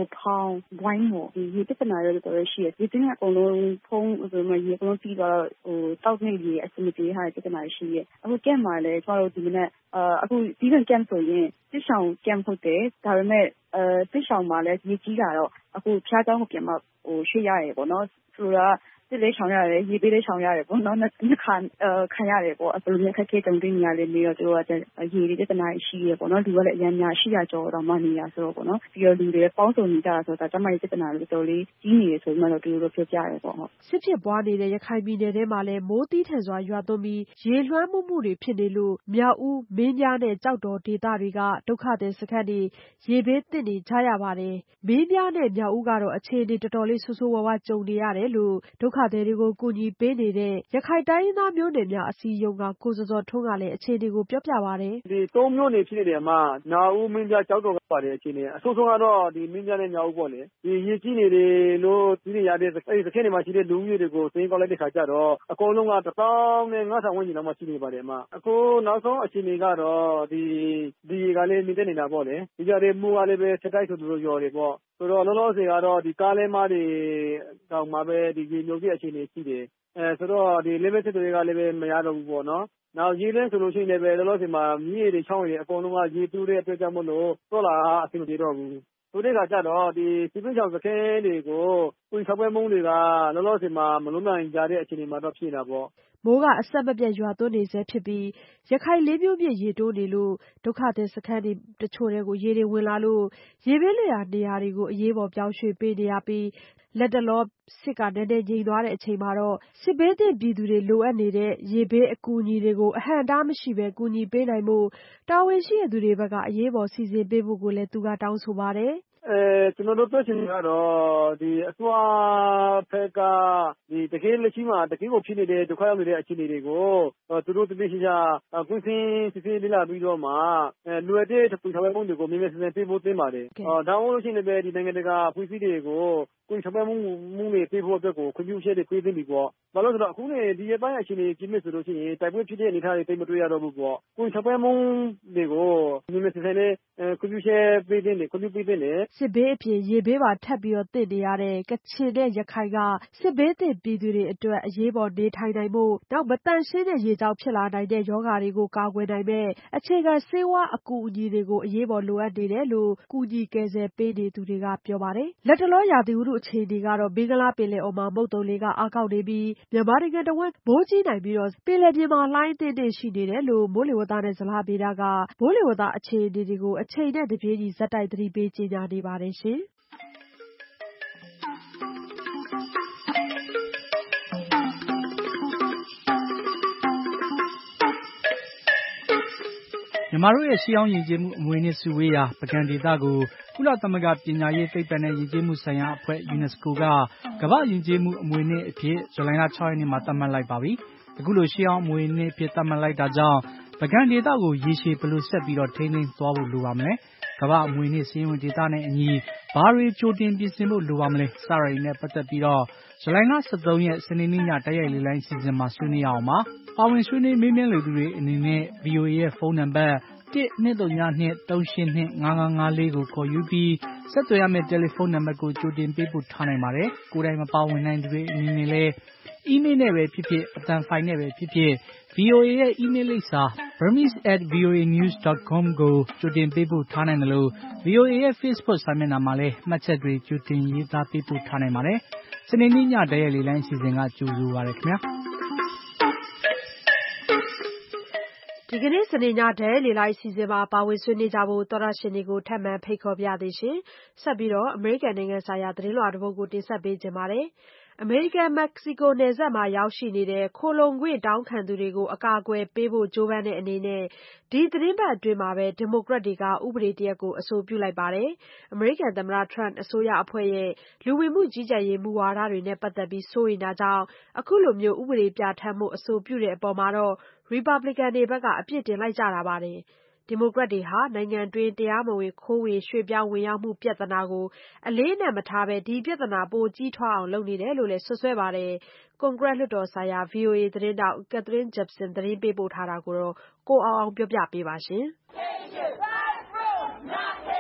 ဆောင်ဝိုင်းပေါ့ဒီရေပြဿနာတွေတော်တော်ရှိတယ်ဒီတင်းကအကုန်လုံးဖုံးဆိုမှရေအကုန်လုံးပြီးတော့ဟိုတောက်နေရေအစမပြေဟာပြဿနာရှိရဲ့အခုကက်မှာလည်းကျွန်တော်တို့ဒီမနေ့အခုဒီကကမ်ဆိုရင်တစ်ဆောင်ကမ်ဟုတ်တယ်ဒါပေမဲ့အဲတစ်ဆောင်မှာလည်းရေကြီးတာတော့အခုဖျားကြောင်းကိုပြန်မဟိုရွှေ့ရရဲပေါ့နော်ဆိုတော့စစ်လေးဆောင်ရတယ်ရေပေးလေးဆောင်ရတယ်ပေါ့နော်နှစ်ခါခံရတယ်ပေါ့အစလုံးခက်ခဲကြုံတွေ့နေရတယ်နေတော့တို့ကရေတွေပြဿနာရှိရပေါ့နော်လူကလည်းအများများရှိရကြောတော့မှနေရဆိုတော့ပေါ့နော်ပြီးတော့လူတွေပေါင်းစုံနေကြတာဆိုတော့ဒါတမိုင်းပြဿနာတွေတော်လေးကြီးနေရဆိုမှတော့တို့တို့ပြောကြရဲပေါ့ဟုတ်စစ်ဖြစ်ပွားနေတဲ့ရခိုင်ပြည်နယ်ထဲမှာလည်းမိုးသီးထန်စွာရွာသွန်းပြီးရေလွှမ်းမှုမှုတွေဖြစ်နေလို့မြောက်ဦးမင်းပြားနဲ့ကြောက်တော်ဒေသတွေကဒုက္ခသည်စခန်းတွေရေဘေးသင့်နေကြရပါတယ်မင်းပြားနဲ့မြောက်ဦးကတော့အခြေအနေတော်တော်လေးဆိုးဆိုးဝါးဝါကြုံနေရတယ်လို့ဒုက္ခသည်တွေကိုကူညီပေးနေတဲ့ရခိုင်တိုင်းရင်းသားမျိုးနွယ်များအစည်းအရုံးကကိုစောစောထွန်းကလည်းအခြေအနေကိုပြောပြပါတယ်ဒီသုံးမျိုးနေဖြစ်နေတယ်မှာမြောက်ဦးမင်းပြားကြောက်တော်ကပါတယ်အခြေအနေအဆိုးဆုံးကတော့ဒီမင်းပြားနဲ့မြောက်ဦးပေါ့လေဒီရေကြီးနေတယ်လို့ဒီနေရတဲ့အဲဒီစခန်းတွေမှာရှိတဲ့လူမျိုးတွေကိုသိမ်းကောက်လိုက်တဲ့ခါကျတော့အကုန်လုံးကတစ်သောင်းနဲ့ငါးထောင်ဝန်းကျင်လောက်မှရှိနေပါတယ်အမအခုနောက်ဆုံးအခြေအနေကတော့ဒီဒီကလည်းမြင့်တက်နေတာပေါ့လေဒီကြတဲ့မူကလည်းပဲစက်တိုက်ဆိုလို့ရော်တယ်ပေါ့ဆိုတော့လောလောဆယ်ကတော့ဒီကားလဲမားတွေတောင်မှပဲဒီရေမျိုးကြီးအခြေအနေရှိတယ်အဲဆိုတော့ဒီ limit တွေကလည်းပဲမရတော့ဘူးပေါ့နော်နောက်ရေလင်းဆိုလို့ရှိရင်လည်းပဲလောလောဆယ်မှာမြေတွေချောင်းတွေအကုန်လုံးကရေတူးတဲ့အတွက်ကြောင့်မလို့တော့လာအဆင်မပြေတော့ဘူးဆိုတဲ့ခါကျတော့ဒီစီပင်းချောင်စခန်းတွေကိုကိုယ်ဆောက်ပွဲမုန်းတွေကလောလောဆယ်မှာမလုံးနိုင်ကြတဲ့အခြေအနေမှာတော့ဖြစ်နေတာပေါ့မိုးကအဆက်မပြတ်ရွာသွန်းနေဆဲဖြစ်ပြီးရခိုင်လေးမျိုးပြည့်ရေတိုးနေလို့ဒုက္ခသည်စခန်းတွေတချို့တွေကိုရေတွေဝင်လာလို့ရေဘေးလွရာနေရာတွေကိုအရေးပေါ်ပြောင်းရွှေ့ပေးနေရပြီးလက်တလောစစ်ကနည်းနည်းငြိမ်သွားတဲ့အချိန်မှာတော့စစ်ဘေးသင့်ပြည်သူတွေလိုအပ်နေတဲ့ရေဘေးအကူအညီတွေကိုအဟန့်အတားမရှိဘဲကူညီပေးနိုင်ဖို့တာဝန်ရှိတဲ့သူတွေဘက်ကအရေးပေါ်စီစဉ်ပေးဖို့ကိုလည်းသူကတောင်းဆိုပါတယ်အဲကျွန်တော်တို့ပြောချင်တာကတော့ဒီအစွာဖက်ကဒီတကယ်လက်ရှိမှာတကယ်ကိုဖြစ်နေတဲ့ဒုက္ခရောက်နေတဲ့အခြေအနေတွေကိုသူတို့တတိရှိချာကွင်းစင်းစစ်စစ်လေ့လာပြီးတော့မှအဲလူအပ်တဲ့ပူထောင်မှုတွေကိုမြင်မြင်စင်စင်ပြေဖို့သင်ပါတယ်ဟောဒါမှမဟုတ်လို့ရှိရင်လည်းဒီနိုင်ငံတကာဖွဲ့စည်းတွေကိုကွင်းထောင်မှုမှုတွေပြေဖို့အတွက်ကိုခွင့်ပြုချက်တွေပေးသင့်ပြီပေါ့ဘာလို့ဆိုတော့အခုနေဒီရဲ့ပိုင်းအခြေအနေကြီးမြင့်ဆိုလို့ရှိရင်တိုက်ပွဲဖြစ်တဲ့အနေအထားတွေတိတ်မတွေ့ရတော့ဘူးပေါ့ကွင်းထောင်မှုတွေကိုမြင်မြင်စင်စင်နဲ့ခွင့်ပြုချက်ပေးသင့်တယ်ခွင့်ပြုပေးသင့်တယ်စစ်ဘေးအပြင်ရေဘေးပါထပ်ပြီးသင့်နေရတဲ့ကချင်နဲ့ရခိုင်ကစစ်ဘေးသင့်ပြည်သူတွေအတွက်အရေးပေါ်နေထိုင်နိုင်ဖို့နောက်မတန့်ရှင်းတဲ့ရေကြောင့်ဖြစ်လာနိုင်တဲ့ရောဂါတွေကိုကာကွယ်နိုင်မဲ့အခြေခံဆေးဝါးအကူအညီတွေကိုအရေးပေါ်လိုအပ်နေတယ်လို့ကူညီကယ်ဆယ်ပေးနေသူတွေကပြောပါတယ်။လက်တလောရာသီဥတုအခြေအနေကတော့ဘင်္ဂလားပင်လယ်အော်မှာမုတ်သုန်လေကအားကောင်းနေပြီးမြန်မာနိုင်ငံတဝက်မိုးကြီးနိုင်ပြီးပင်လယ်ပြင်မှာလှိုင်းအသင့်အတင့်ရှိနေတယ်လို့မိုးလေဝသနဲ့ဇလဗေဒကမိုးလေဝသအခြေအနေတွေကိုအချိန်နဲ့တပြေးညီဇက်တိုက်သတိပေးကြေညာနေပါတယ်ရှင်။မြန်မာတို့ရဲ့ရှေးဟောင်းယဉ်ကျေးမှုအမွေအနှစ်စုဝေးရာပုဂံဒေသကိုကုလသမဂ္ဂပညာရေးသိပ္ပံနဲ့ယဉ်ကျေးမှုဆိုင်ရာအဖွဲ့ UNESCO ကကမ္ဘာ့ယဉ်ကျေးမှုအမွေအနှစ်အဖြစ်ဇူလိုင်လ၆ရက်နေ့မှာသတ်မှတ်လိုက်ပါပြီ။အခုလိုရှေးဟောင်းအမွေအနှစ်အဖြစ်သတ်မှတ်လိုက်တာကြောင့်ပုဂံဒေသကိုရေရှည်ဘယ်လိုဆက်ပြီးထိန်းသိမ်းသွားဖို့လိုပါမလဲ။ကမ္ဘာ့အမွေအနှစ်စာရင်းဝင်ဒေသနဲ့အညီဘာတွေကြိုတင်ပြင်ဆင်ဖို့လိုပါမလဲစတာတွေနဲ့ပတ်သက်ပြီးဇူလိုင်လ၁၃ရက်စနေနေ့ညတိုက်ရိုက်လေလိုင်းအစီအစဉ်မှာဆွေးနွေးရအောင်ပါ။ပါဝင်ဆွေးနွေးမေးမြန်းလိုသူတွေအနေနဲ့ ဗွီအိုအေရဲ့ဖုန်းနံပါတ်တစ် ၂ ၀ ၂ ၃ ၈ ၂ ၅ ၅ ၅ ၄ကိုခေါ်ယူပြီးဆက်သွယ်ရမယ့်တယ်လီဖုန်းနံပါတ်ကိုကြိုတင်ပေးပို့ထားနိုင်ပါတယ်။ကိုယ်တိုင်မပါဝင်နိုင်သူတွေအနေနဲ့လည်းအီးမေးလ်နဲ့ပဲဖြစ်ဖြစ်အသံဖိုင်နဲ့ပဲဖြစ်ဖြစ် ဗွီအိုအေရဲ့အီးမေးလ်လိပ်စာ burmese at voa news dot com ကိုကြိုတင်ပေးပို့ထားနိုင်တယ်လို့ ဗွီအိုအေရဲ့ Facebook စာမျက်နှာမှာလည်းမှတ်ချက်တွေကြိုတင်ရေးသားပေးပို့ထားနိုင်ပါတယ်။စနေနေ့ညတိုက်ရိုက်လေလိုင်းအစီအစဉ်ကကြိုဆိုပါရခင်ဗျာ။ဒီကနေ့စနေညဒဲလေလိုက်အစီအစဉ်မှာပါဝင်ဆွေးနွေးကြဖို့သောရရှင်တွေကိုထပ်မံဖိတ်ခေါ်ပြသေးရှင်ဆက်ပြီးတော့အမေရိကန်နိုင်ငံဆိုင်ရာသတင်းလွှာတစ်ပုဒ်ကိုတင်ဆက်ပေးခြင်းပါတယ်အမေရိကန်မက္ကဆီကိုနယ်စပ်မှာရောက်ရှိနေတဲ့ခိုလုံခွင့်တောင်းခံသူတွေကိုအကာအကွယ်ပေးဖို့ကြိုးပမ်းတဲ့အနေနဲ့ဒီသတင်းပတ်အတွင်းမှာပဲဒီမိုကရက်တွေကဥပဒေတရပ်ကိုအဆိုပြုလိုက်ပါတယ်အမေရိကန်သမ္မတထရန့်အစိုးရအဖွဲ့ရဲ့လူဝင်မှုကြီးကြပ်ရေးမူဝါဒတွေနဲ့ပတ်သက်ပြီးစိုးရိမ်တာကြောင့်အခုလိုမျိုးဥပဒေပြဋ္ဌာန်းမှုအဆိုပြုတဲ့အပေါ်မှာတော့ရီပတ်ဘလစ်ကန်တွေဘက်ကအပြစ်တင်လိုက်ကြတာပါဒီမိုကရက်တွေဟာနိုင်ငံတွင်းတရားမဝင်ခိုးဝင်ရွှေ့ပြောင်းဝင်ရောက်မှုပြဿနာကိုအလေးအနက်မထားဘဲဒီပြဿနာပိုကြီးထွားအောင်လုပ်နေတယ်လို့လည်းဆွဆွဲပါတယ်ကွန်ဂရက်လွှတ်တော်ဆိုင်ရာ ဗွီအိုအေသတင်းတောက် Catherine Gibson သတင်းပေးပို့ထားတာကိုကိုအောင်အောင်ပြောပြပေးပါရှင်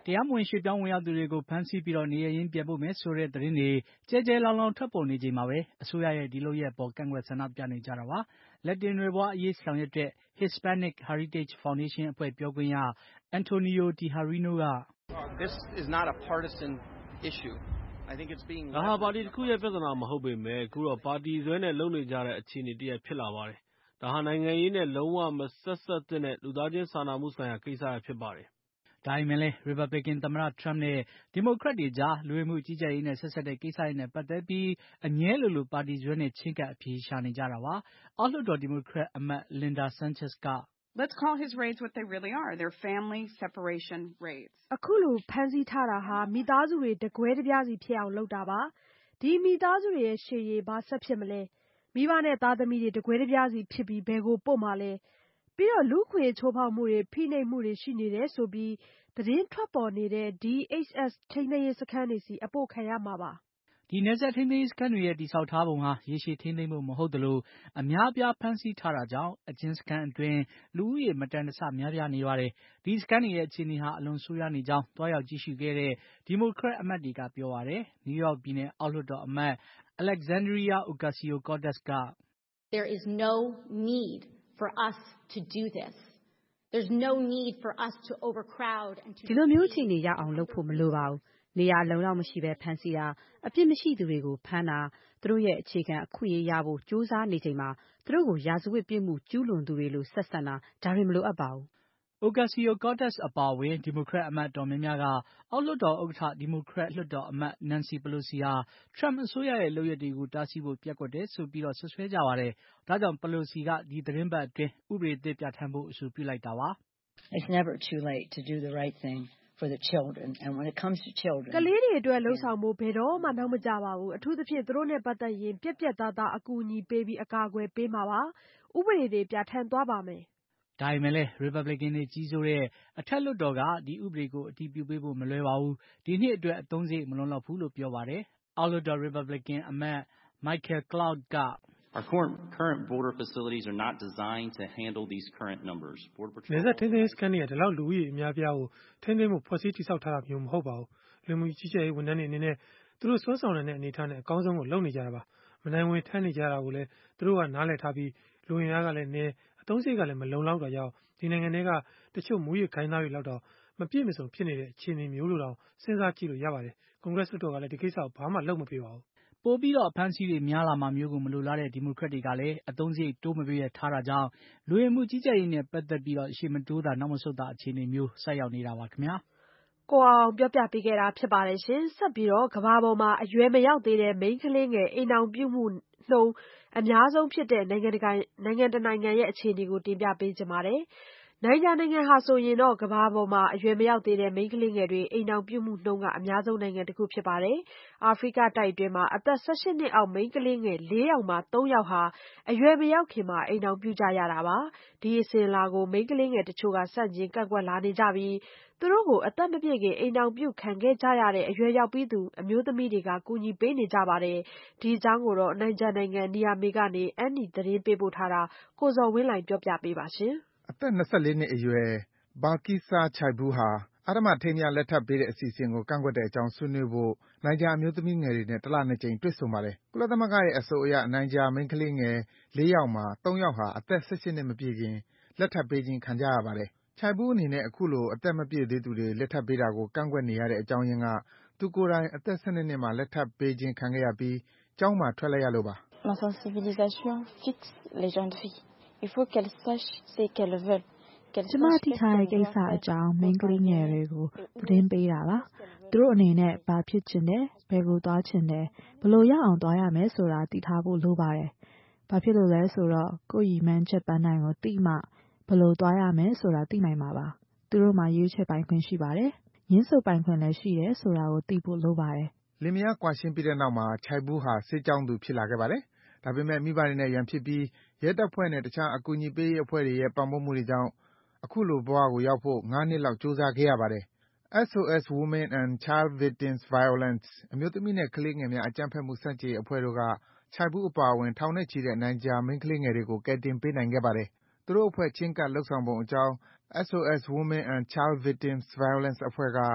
တရားမဝင်ရွှေ့ပြောင်းဝင်ရောက်သူတွေကိုဖမ်းဆီးပြီးတော့နေရင်းပြန်ပို့မယ်ဆိုတဲ့သတင်းတွေကျဲကျဲလောင်လောင်ထွက်ပေါ်နေချိန်မှာပဲအစိုးရရဲ့ဒီလုပ်ရက်ပေါ်ကန့်ကွက်ဆန္ဒပြနေကြတာပါ။လက်တင်နွယ်ဘွားအရေးဆောင်ရွက်တဲ့ Hispanic Heritage Foundation အဖွဲ့ပြောခွင့်ရ Antonio Tijarino က This is not a partisan issue. I think it's being ဒါဟာပါတီတစ်ခုရဲ့ပြဿနာမဟုတ်ပေမဲ့အခုတော့ပါတီဆွဲနဲ့လုပ်နေကြတဲ့အခြေအနေတရက်ဖြစ်လာပါတယ်။ဒါဟာနိုင်ငံရေးနဲ့လုံးဝမဆက်ဆက်သင့်တဲ့လူသားချင်းစာနာမှုဆိုင်ရာကိစ္စရဖြစ်ပါတယ်။ဒါပေမဲ့လည်း Republican သမ္မတ Trump နဲ့ Democrat တွေကြားလူဝင်မှုကြီးကြပ်ရေးနဲ့ဆက်ဆက်တဲ့ကိစ္စတွေနဲ့ပတ်သက်ပြီးအမြဲလိုလိုပါတီဆွဲနဲ့ချင်းကပ်အပြေရှာနေကြတာပါ။အောက်လွှတ်တော် Democrat အမတ် Linda Sanchez က Let's call his raids what they really are. They're family separation raids. အခုလိုဖမ်းဆီးထားတာဟာမိသားစုတွေတကွဲတပြားစီဖြစ်အောင်လုပ်တာပါ။ဒီမိသားစုတွေရဲ့ရှေ့ရေးဘာဆက်ဖြစ်မလဲ။မိဘနဲ့သားသမီးတွေတကွဲတပြားစီဖြစ်ပြီးဘယ်ကိုပို့မှာလဲ။ပြီးတော့လူခွေချိုးဖောက်မှုတွေဖိနှိပ်မှုတွေရှိနေတယ်ဆိုပြီးသတင်းထွက်ပေါ်နေတဲ့ D H S ထိန်းသိမ်းရေးစခန်းတွေစီအပို့ခံရမှာပါ။ဒီနယ်စပ်ထိန်းသိမ်းရေးစခန်းတွေရဲ့တည်ဆောက်ထားပုံဟာရေရှည်ထိန်းသိမ်းဖို့မဟုတ်သလိုအများအပြားဖမ်းဆီးထားတာကြောင့်အကျဉ်းစခန်းအတွင်းလူဦးရေမတန်တဆများပြားနေပါတယ်။ဒီစခန်းတွေရဲ့အခြေအနေဟာအလွန်ဆိုးရွားနေကြောင်းတွားရောက်ကြည့်ရှုခဲ့တဲ့ Democrat အမတ်တွေကပြောပါတယ်။ New York ပြည်နယ်အောက်လွှတ်တော်အမတ် Alexandria Ocasio-Cortez က There is no need for us to do this. There's no need for us to overcrowd and to ဒီလိုမျိုးအခြေအနေရအောင်လုပ်ဖို့မလိုပါဘူး။နေရာလုံလောက်မရှိပဲဖမ်းဆီးတာအပြစ်မရှိသူတွေကိုဖမ်းတာသူတို့ရဲ့အခြေခံအခွင့်အရေးရဖို့ကြိုးစားနေချိန်မှာသူတို့ကိုရာဇဝတ်ပြစ်မှုကျူးလွန်သူတွေလိုဆက်ဆံတာဒါတွေမလိုအပ်ပါဘူး။ Ocasio-Cortez အပါအဝင် Democrat အမတ်တော်များများကအောက်လွှတ်တော်ဥက္ကဋ္ဌ Democrat လွှတ်တော်အမတ် Nancy Pelosi ဟာ Trump အစိုးရရဲ့လုပ်ရပ်တွေကိုတားဆီးဖို့ပျက်ကွက်တယ်ဆိုပြီးစွပ်စွဲကြပါတယ်။ဒါကြောင့် Pelosi ကဒီသတင်းပတ်အတွင်းဥပဒေသစ်ပြဋ္ဌာန်းဖို့အဆိုပြုလိုက်တာပါ။ It's never too late to do the right thing for the children and when it comes to children ကလေးတွေအတွက်လှုံ့ဆော်ဖို့ဘယ်တော့မှနောက်မကျပါဘူးအထူးသဖြင့်သူတို့နဲ့ပတ်သက်ရင်ပြက်ပြက်သားသားအကူအညီပေးပြီးအကာအကွယ်ပေးမှာပါဥပဒေတွေပြဋ္ဌာန်းသွားပါမယ်။ဒါပေမဲ့လည်း Republican တွေကြီးစိုးတဲ့အထက်လွှတ်တော်ကဒီဥပဒေကိုအတည်ပြုပေးဖို့မလွယ်ပါဘူး။ဒီနှစ်အတွက်အသုံးစရိတ်မလုံလောက်ဘူးလို့ပြောပါတယ်။အောက်လွှတ်တော် Republican အမတ် Michael Cloud က Our current, current border facilities are not designed to handle these current numbers. Border Patrol နယ်စပ်ထိန်းသိမ်းရေးစခန်းတွေကဒီလောက်လူဦးရေအများပြားကိုထိန်းသိမ်းမှုဖွဲ့စည်းတည်ဆောက်ထားတာမျိုးမဟုတ်ပါဘူး။လူမှုကြီးကြပ်ရေးဝန်ထမ်းတွေအနေနဲ့သူတို့စွမ်းဆောင်တဲ့အနေအထားနဲ့အကောင်းဆုံးကိုလုပ်နေကြတာပါ။မနိုင်ဝင်ထမ်းနေကြတာကိုလည်းသူတို့ကနားလည်ထားပြီးလူဝင်အားကလည်းနည်းအသုံးစရိတ်ကလည်းမလုံလောက်တာကြောင့်ဒီနိုင်ငံတွေကတချို့မူရခိုင်းသားတွေလောက်တော့မပြည့်မစုံဖြစ်နေတဲ့အခြေအနေမျိုးလိုတောင်စဉ်းစားကြည့်လို့ရပါတယ်။ကွန်ဂရက်လွှတ်တော်ကလည်းဒီကိစ္စကိုဘာမှလုပ်မပေးပါဘူး။ပိုပြီးတော့အဖမ်းဆီးတွေများလာမှာမျိုးကိုမလိုလားတဲ့ Democrat တွေကလည်းအသုံးစရိတ်တိုးမပေးရထားတာကြောင့်လူဝင်မှုကြီးကြပ်ရေးနဲ့ပတ်သက်ပြီးတော့ရှေ့မတိုးတာနောက်မဆုတ်တာအခြေအနေမျိုးဆိုက်ရောက်နေတာပါခင်ဗျာ။ကိုအောင်ပြောပြပေးခဲ့တာဖြစ်ပါတယ်ရှင်။ဆက်ပြီးတော့ကမ္ဘာပေါ်မှာအရွယ်မရောက်သေးတဲ့မိန်းကလေးငယ်အိမ်အောင်ပြုမှုနှုန်းအများဆုံးဖြစ်တဲ့နိုင်ငံတကာနိုင်ငံတနိုင်ငံရဲ့အခြေအနေကိုတင်ပြပေးကြပါမယ်။နိုင်ဂျာနိုင်ငံဟာဆိုရင်တော့ကမ္ဘာပေါ်မှာအရွယ်မရောက်သေးတဲ့မိန်းကလေးငယ်တွေအိမ်အောင်ပြုမှုနှုန်းကအများဆုံးနိုင်ငံတစ်ခုဖြစ်ပါတယ်။အာဖရိကတိုက်တွင်းမှာအသက်၁၈နှစ်အောက်မိန်းကလေးငယ်၄ယောက်မှာ၃ယောက်ဟာအရွယ်မရောက်ခင်မှာအိမ်အောင်ပြုကြရတာပါ။ဒီအစဉ်အလာကိုမိန်းကလေးငယ်တချို့ကဆန့်ကျင်ကန့်ကွက်လာနေကြပြီးသူတို့ကိုအသက်မပြည့်ခင်အိမ်အောင်ပြုခံခဲ့ကြရတဲ့အရွယ်ရောက်ပြီးသူအမျိုးသမီးတွေကကူညီပေးနေကြပါတယ်။ဒီအကြောင်းကိုတော့နိုင်ဂျာနိုင်ငံနီယာမေကနေအန်နီသတင်းပေးပို့ထားတာကိုဇော်ဝင်းလှိုင်ပြောပြပေးပါရှင်။အသက်၂၄နှစ်အရွယ် Balkisa Chaibu ဟာအဓမ္မထိမ်းမြားလက်ထပ်ပေးတဲ့အစီအစဉ်ကိုကန့်ကွက်တဲ့အကြောင်းဆွေးနွေးဖို့နိုင်ဂျာအမျိုးသမီးငယ်တွေနဲ့တလနှစ်ကြိမ်တွေ့ဆုံပါတယ်။ကုလသမဂ္ဂရဲ့အဆိုအရနိုင်ဂျာမိန်းကလေးငယ်၄ယောက်မှာ၃ယောက်ဟာအသက်၁၈နှစ်မပြည့်ခင်လက်ထပ်ပေးခြင်းခံကြရပါတယ်။ Chaibu အနေနဲ့အခုလိုအသက်မပြည့်သေးသူတွေလက်ထပ်ပေးတာကိုကန့်ကွက်နေရတဲ့အကြောင်းရင်းကသူကိုယ်တိုင်အသက်၁၂နှစ်မှာလက်ထပ်ပေးခြင်းခံခဲ့ရပြီးကျောင်းမှာထွက်လိုက်ရလို့ပါ။ Ma sensibilisation fixe les jeunes filles. Il faut qu'elles sachent ce qu'elles veulent. ကျမသိထားတဲ့ကိစ္စအကြောင်းမိန်းကလေးငယ်တွေကိုသတင်းပေးတာပါ။သူတို့အနေနဲ့ဘာဖြစ်ချင်တယ်၊ဘယ်ကိုသွားချင်တယ်၊ဘယ်လိုရအောင်သွားရမယ်ဆိုတာသိထားဖို့လိုပါတယ်။ဘာဖြစ်လို့လဲဆိုတော့ကိုယ့်ရည်မှန်းချက်ပန်းတိုင်ကိုသိမှဘယ်လိုသွားရမယ်ဆိုတာသိနိုင်မှာပါ။သူတို့မှာရွေးချယ်ပိုင်ခွင့်ရှိပါတယ်။ငင်းဆိုပိုင်ခွင့်လည်းရှိတယ်ဆိုတာကိုသိဖို့လိုပါတယ်။လင်မယားကွာရှင်းပြီးတဲ့နောက်မှာ Chaibu ဟာဆေးကျောင်းသူဖြစ်လာခဲ့ပါတယ်။ဒါပေမဲ့မိဘတွေနဲ့ရန်ဖြစ်ပြီးရဲတပ်ဖွဲ့နဲ့တခြားအကူအညီပေးရေးအဖွဲ့တွေရဲ့ပံ့ပိုးမှုတွေကြောင့်အခုလိုဘဝကိုရောက်ဖို့၅နှစ်လောက်ကြိုးစားခဲ့ရပါတယ်။ S O S Women and Child Victims Violence အမျိုးသမီးနဲ့ကလေးငယ်များအကြမ်းဖက်မှုဆန့်ကျင်ရေးအဖွဲ့တို့က Chaibu အပါအဝင်ထောင်နဲ့ချီတဲ့နိုင်ဂျာမိန်းကလေးငယ်တွေကိုကယ်တင်ပေးနိုင်ခဲ့ပါတယ်။သူတို့အဖွဲ့ချဉ်းကပ်လုပ်ဆောင်ပုံအကြောင်း S O S Women and Child Victims Violence အဖွဲ့က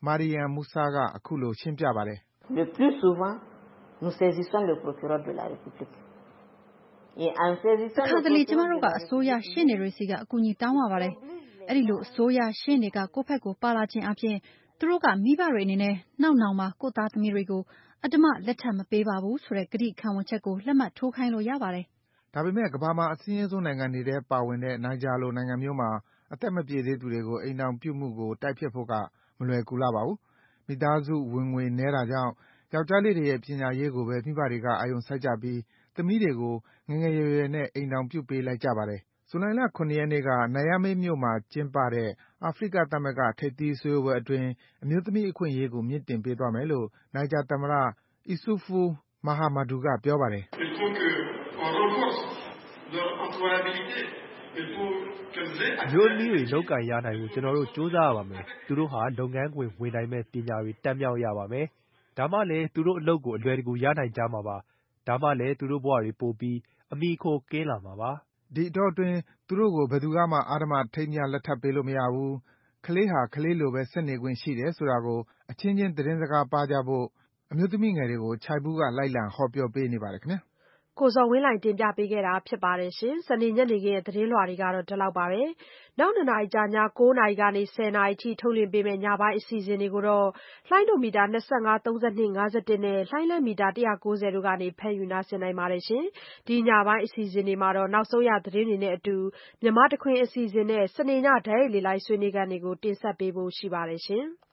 Mariam Musa ကအခုလိုရှင်းပြပါတယ်။ Le plus souvent nous saisissons le procureur de la République et en saisissant အခါတလေကျမတို့ကအစိုးရရှင်းနေတွေစီကအကူအညီတောင်းပါပါတယ်။အဲ့ဒီလိုအစိုးရရှင်းတွေကကိုယ့်ဘက်ကိုပါလာခြင်းအပြင်သူတို့ကမိဘတွေအနေနဲ့နောက်နောက်မှာကိုသားသမီးတွေကိုအတ္တမလက်ထပ်မပေးပါဘူးဆိုတဲ့ကတိခံဝန်ချက်ကိုလက်မှတ်ထိုးခိုင်းလို့ရပါတယ်။ဒါပေမဲ့ကမ္ဘာမှာအစင်းရဲဆုံးနိုင်ငံတွေထဲပါဝင်တဲ့နိုင်ဂျာလိုနိုင်ငံမျိုးမှာအသက်မပြည့်သေးသူတွေကိုအိမ်ထောင်ပြုမှုကိုတိုက်ဖျက်ဖို့ကမလွယ်ကူလှပါဘူး။မိသားစုဝင်ငွေနည်းတာကြောင့်ယောက်ျားလေးတွေရဲ့ပညာရေးကိုပဲမိဘတွေကအာရုံစိုက်ကြပြီးသမီးတွေကိုငယ်ငယ်ရွယ်ရွယ်နဲ့အိမ်ထောင်ပြုပေးလိုက်ကြပါတယ်။ဇူလိုင်လ ၇ ရက်နေ့ကနိုင်ယားမေးမြို့မှာကျင်းပတဲ့အာဖရိကသမဂ္ဂထိပ်သီးစည်းဝေးပွဲအတွင်းအမျိုးသမီးအခွင့်အရေးကိုမြင့်တင်ပေးသွားမယ်လို့နိုင်ဂျာသမ္မတ Issoufou Mahamadou ကပြောပါတယ်။ Il faut que on renforce leur employabilité il faut qu'elles aient အမျိုးသမီးတွေလုပ်ကင်ရနိုင်ဖို့ကျွန်တော်တို့စူးစမ်းရပါမယ်။သူတို့ဟာလုပ်ငန်းခွင်ဝင်နိုင်မဲ့ပညာတွေတတ်မြောက်ရပါမယ်။ဒါမှလည်းသူတို့အလုပ်ကိုအလွယ်တကူရနိုင်ကြမှာပါ။ဒါမှလည်းသူတို့ဘဝတွေပိုပြီးအမိခိုကင်းလာမှာပါ။ဒီအတောအတွင်းသူတို့ကိုဘယ်သူကမှအဓမ္မထိမ်းမြလက်ထပ်ပေးလို့မရဘူး။ကလေးဟာကလေးလိုပဲဆက်နေခွင့်ရှိတယ်ဆိုတာကိုအချင်းချင်းသတင်းစကားပါးကြဖို့အမျိုးသမီးငယ်တွေကိုချိုက်ဘူးကလိုက်လံဟောပြောပေးနေပါတယ်ခင်ဗျာ။ကိုဇော်ဝင်းလှိုင်တင်ပြပေးခဲ့တာဖြစ်ပါတယ်ရှင်။စနေညနေခင်းရဲ့သတင်းလွှာတွေကတော့ဒီလောက်ပါပဲ။နောက်နှစ်နာရီကြာည၉နာရီကနေ၁၀နာရီထိထုတ်လွှင့်ပေးမယ့်ညပိုင်းအစီအစဉ်တွေကိုတော့လှိုင်းဒိုမီတာ၂၅၊၃၂၊၅၁နဲ့လှိုင်းလမ်းမီတာ၁၉၀တို့ကနေဖမ်းယူနားဆင်နိုင်ပါတယ်ရှင်။ဒီညပိုင်းအစီအစဉ်တွေမှာတော့နောက်ဆုံးရသတင်းတွေနဲ့အတူမြန်မာတခွင်အစီအစဉ်နဲ့စနေညဓာတ်ရိုက်လေလိုင်းဆွေးနွေးခန်းတွေကိုတင်ဆက်ပေးဖို့ရှိပါတယ်ရှင်။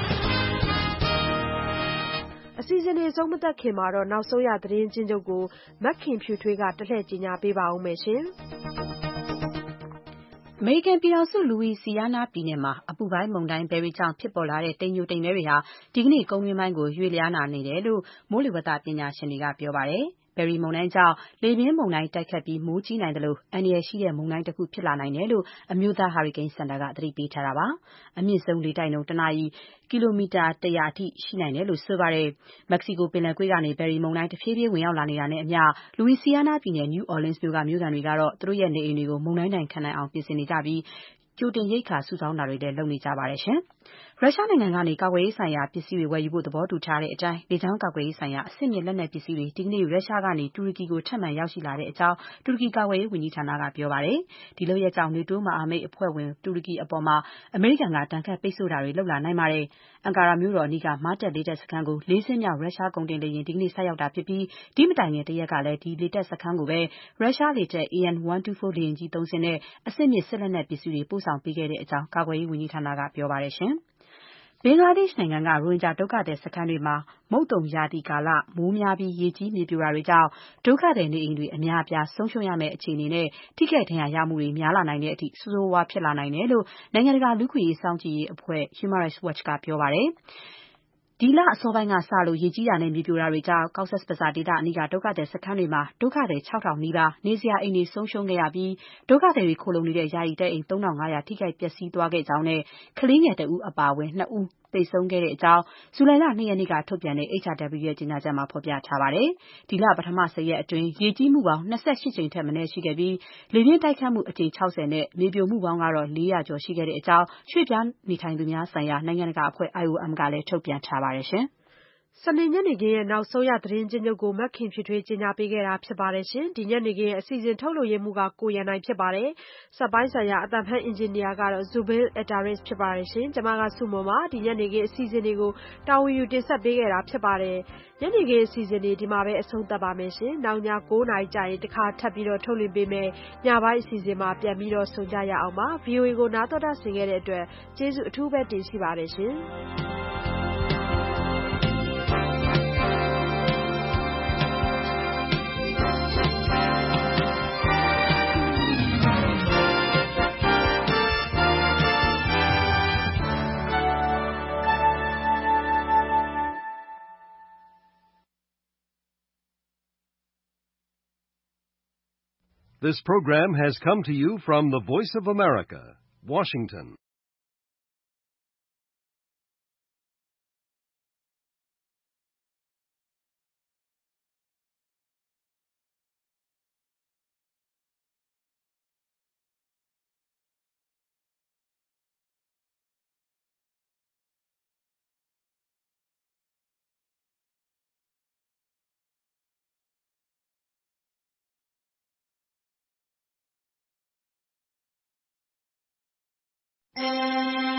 အစီအစဉ်တွေအဆုံးမသတ်ခင်မှာတော့နောက်ဆုံးရသတင်းချင်းချုပ်ကိုမခင်ဖြူထွေးကတလှည့်ကြေညာပေးပါဦးမယ်ရှင်။အမေရိကန်ပြည်ထောင်စုလူဝီစီယာနာပြည်နယ်မှာအပူပိုင်းမုန်တိုင်းဘယ်ရီကြောင့်ဖြစ်ပေါ်လာတဲ့တိမ်ညိုတိမ်မဲတွေဟာဒီကနေ့ကုန်းတွင်းပိုင်းကိုရွေ့လျားလာနေတယ်လို့မိုးလေဝသပညာရှင်တွေကပြောပါတယ်။ဘယ်ရီမုန်တိုင်းကြောင့်လေပြင်းမုန်တိုင်းတိုက်ခတ်ပြီးမိုးကြီးနိုင်တယ်လို့အန္တရာယ်ရှိတဲ့မုန်တိုင်းတစ်ခုဖြစ်လာနိုင်တယ်လို့အမျိုးသားဟာရီကိန်းစင်တာကသတိပေးထားတာပါ။အမြင့်ဆုံးလေတိုက်နှုန်းတနာရီကီလိုမီတာ၁၀၀အထိရှိနိုင်တယ်လို့ဆိုပါတယ်။မက္ကဆီကိုပင်လယ်ကွေ့ကနေဘယ်ရီမုန်တိုင်းတဖြည်းဖြည်းဝင်ရောက်လာနေတာနဲ့အမျှလူဝီစီယာနာပြည်နယ် New Orleans မြို့ကမြို့ခံတွေကတော့သူတို့ရဲ့နေအိမ်တွေကိုမုန်တိုင်းဒဏ်ခံနိုင်အောင်ပြင်ဆင်နေကြပြီးကြိုတင်ရိက္ခာစုဆောင်းတာတွေလည်းလုပ်နေကြပါတယ်ရှင်။ရုရှားနိုင်ငံကနေကာကွယ်ရေးဆိုင်ရာပစ္စည်းတွေဝယ်ယူဖို့သဘောတူထားတဲ့အတိုင်းလေကြောင်းကာကွယ်ရေးဆိုင်ရာအဆင့်မြင့်လက်နက်ပစ္စည်းတွေဒီကနေ့ရုရှားကနေတူရကီကိုထပ်မံရောက်ရှိလာတဲ့အကြောင်းတူရကီကာကွယ်ရေးဝန်ကြီးဌာနကပြောပါတယ်။ဒီလုပ်ရက်ကြောင့်နေတိုးမဟာမိတ်အဖွဲ့ဝင်တူရကီအပေါ်မှာအမေရိကန်ကတန်ခတ်ပိတ်ဆို့တာတွေလုပ်လာနိုင်ပါတယ်။အန်ကာရာမြို့တော်အနီးကမာတက်လေတပ်စခန်းကိုလေးစင်းမြောက်ရုရှားကုန်တင်လေယာဉ်ဒီကနေ့ဆိုက်ရောက်တာဖြစ်ပြီးဒီမတိုင်ခင်တရက်ကလည်းဒီလေတပ်စခန်းကိုပဲရုရှားလေတပ် A N ၁၂၄ လေယာဉ်ကြီးသုံးစင်းနဲ့အဆင့်မြင့်စစ်လက်နက်ပစ္စည်းတွေပို့ဆောင်ပေးခဲ့တဲ့အကြောင်းကာကွယ်ရေးဝန်ကြီးဌာနကပြောပါတယ်ရှင်။ဘင်္ဂလားဒေ့ရှ်နိုင်ငံကရိုဟင်ဂျာဒုက္ခသည်စခန်းတွေမှာမုတ်တုံရာသီကာလမိုးများပြီးရေကြီးမြေပြိုတာတွေကြောင့်ဒုက္ခသည်နေအိမ်တွေအများအပြားဆုံးရှုံးရမယ့်အခြေအနေနဲ့ထိခိုက်ဒဏ်ရာရမှုတွေများလာနိုင်တဲ့အထိဆိုးဆိုးဝါးဖြစ်လာနိုင်တယ်လို့နိုင်ငံတကာလူ့အခွင့်အရေးစောင့်ကြည့်ရေးအဖွဲ့ Human Rights Watch ကပြောပါတယ်။ဒီလအစောပိုင်းကစလို့ရေကြီးတာနဲ့မြေပြိုတာတွေကြောင့် Cox's Bazar ဒေသအနီးကဒုက္ခသည်စခန်းတွေမှာဒုက္ခသည်ခြောက်ထောင်နီးပါးနေစရာအိမ်တွေဆုံးရှုံးခဲ့ရပြီးဒုက္ခသည်တွေခိုလှုံနေတဲ့ယာယီတဲအိမ်သုံးထောင်ငါးရာထိခိုက်ပျက်စီးသွားခဲ့ကြောင်းနဲ့ကလေးငယ်တစ်ဦးအပါအဝင်နှစ်ဦးသေဆုံးခဲ့တဲ့အကြောင်းဇူလိုင်လ၂ရက်နေ့ကထုတ်ပြန်တဲ့ H R W ရဲ့ကြေညာချက်မှာဖော်ပြထားပါတယ်။ဒီလပထမ၁၀ရက်အတွင်းရေကြီးမှုပေါင်း၂၈ကြိမ်ထက်မနည်းရှိခဲ့ပြီးလေပြင်းတိုက်ခတ်မှုအကြိမ်၆၀နဲ့မြေပြိုမှုပေါင်းကတော့၄ရာကျော်ရှိခဲ့တဲ့အကြောင်းရွှေ့ပြောင်းနေထိုင်သူများဆိုင်ရာနိုင်ငံတကာအဖွဲ့ I O M ကလည်းထုတ်ပြန်ထားပါတယ်ရှင်။စနေညနေခင်းရဲ့နောက်ဆုံးရသတင်းချင်းချုပ်ကိုမခင်ဖြူထွေးကြီးညာပေးခဲ့တာဖြစ်ပါတယ်ရှင်။ဒီညနေခင်းရဲ့အစီအစဉ်ထုတ်လို့ရမှုကကိုရန်နိုင်ဖြစ်ပါတယ်။စက်ပိုင်းဆိုင်ရာအသံဖန်အင်ဂျင်နီယာကတော့ Zubair Ataris ဖြစ်ပါတယ်ရှင်။ကျွန်မကစုမုံပါဒီညနေခင်းအစီအစဉ်တွေကိုတာဝန်ယူတင်ဆက်ပေးခဲ့တာဖြစ်ပါတယ်။ညနေခင်းအစီအစဉ်တွေဒီမှာပဲအဆုံးသတ်ပါမယ်ရှင်။နောက်ည၉နာရီကြာရင်တစ်ခါထပ်ပြီးတော့ထုတ်လွှင့်ပေးမယ်။ညပိုင်းအစီအစဉ်မှာပြန်ပြီးတော့ဆုံကြရအောင်ပါ။ V O A ကိုနားတော်တာဆင်ခဲ့တဲ့အတွက်ကျေးဇူးအထူးပဲတင်ရှိပါတယ်ရှင်။ This program has come to you from the Voice of America, Washington. ။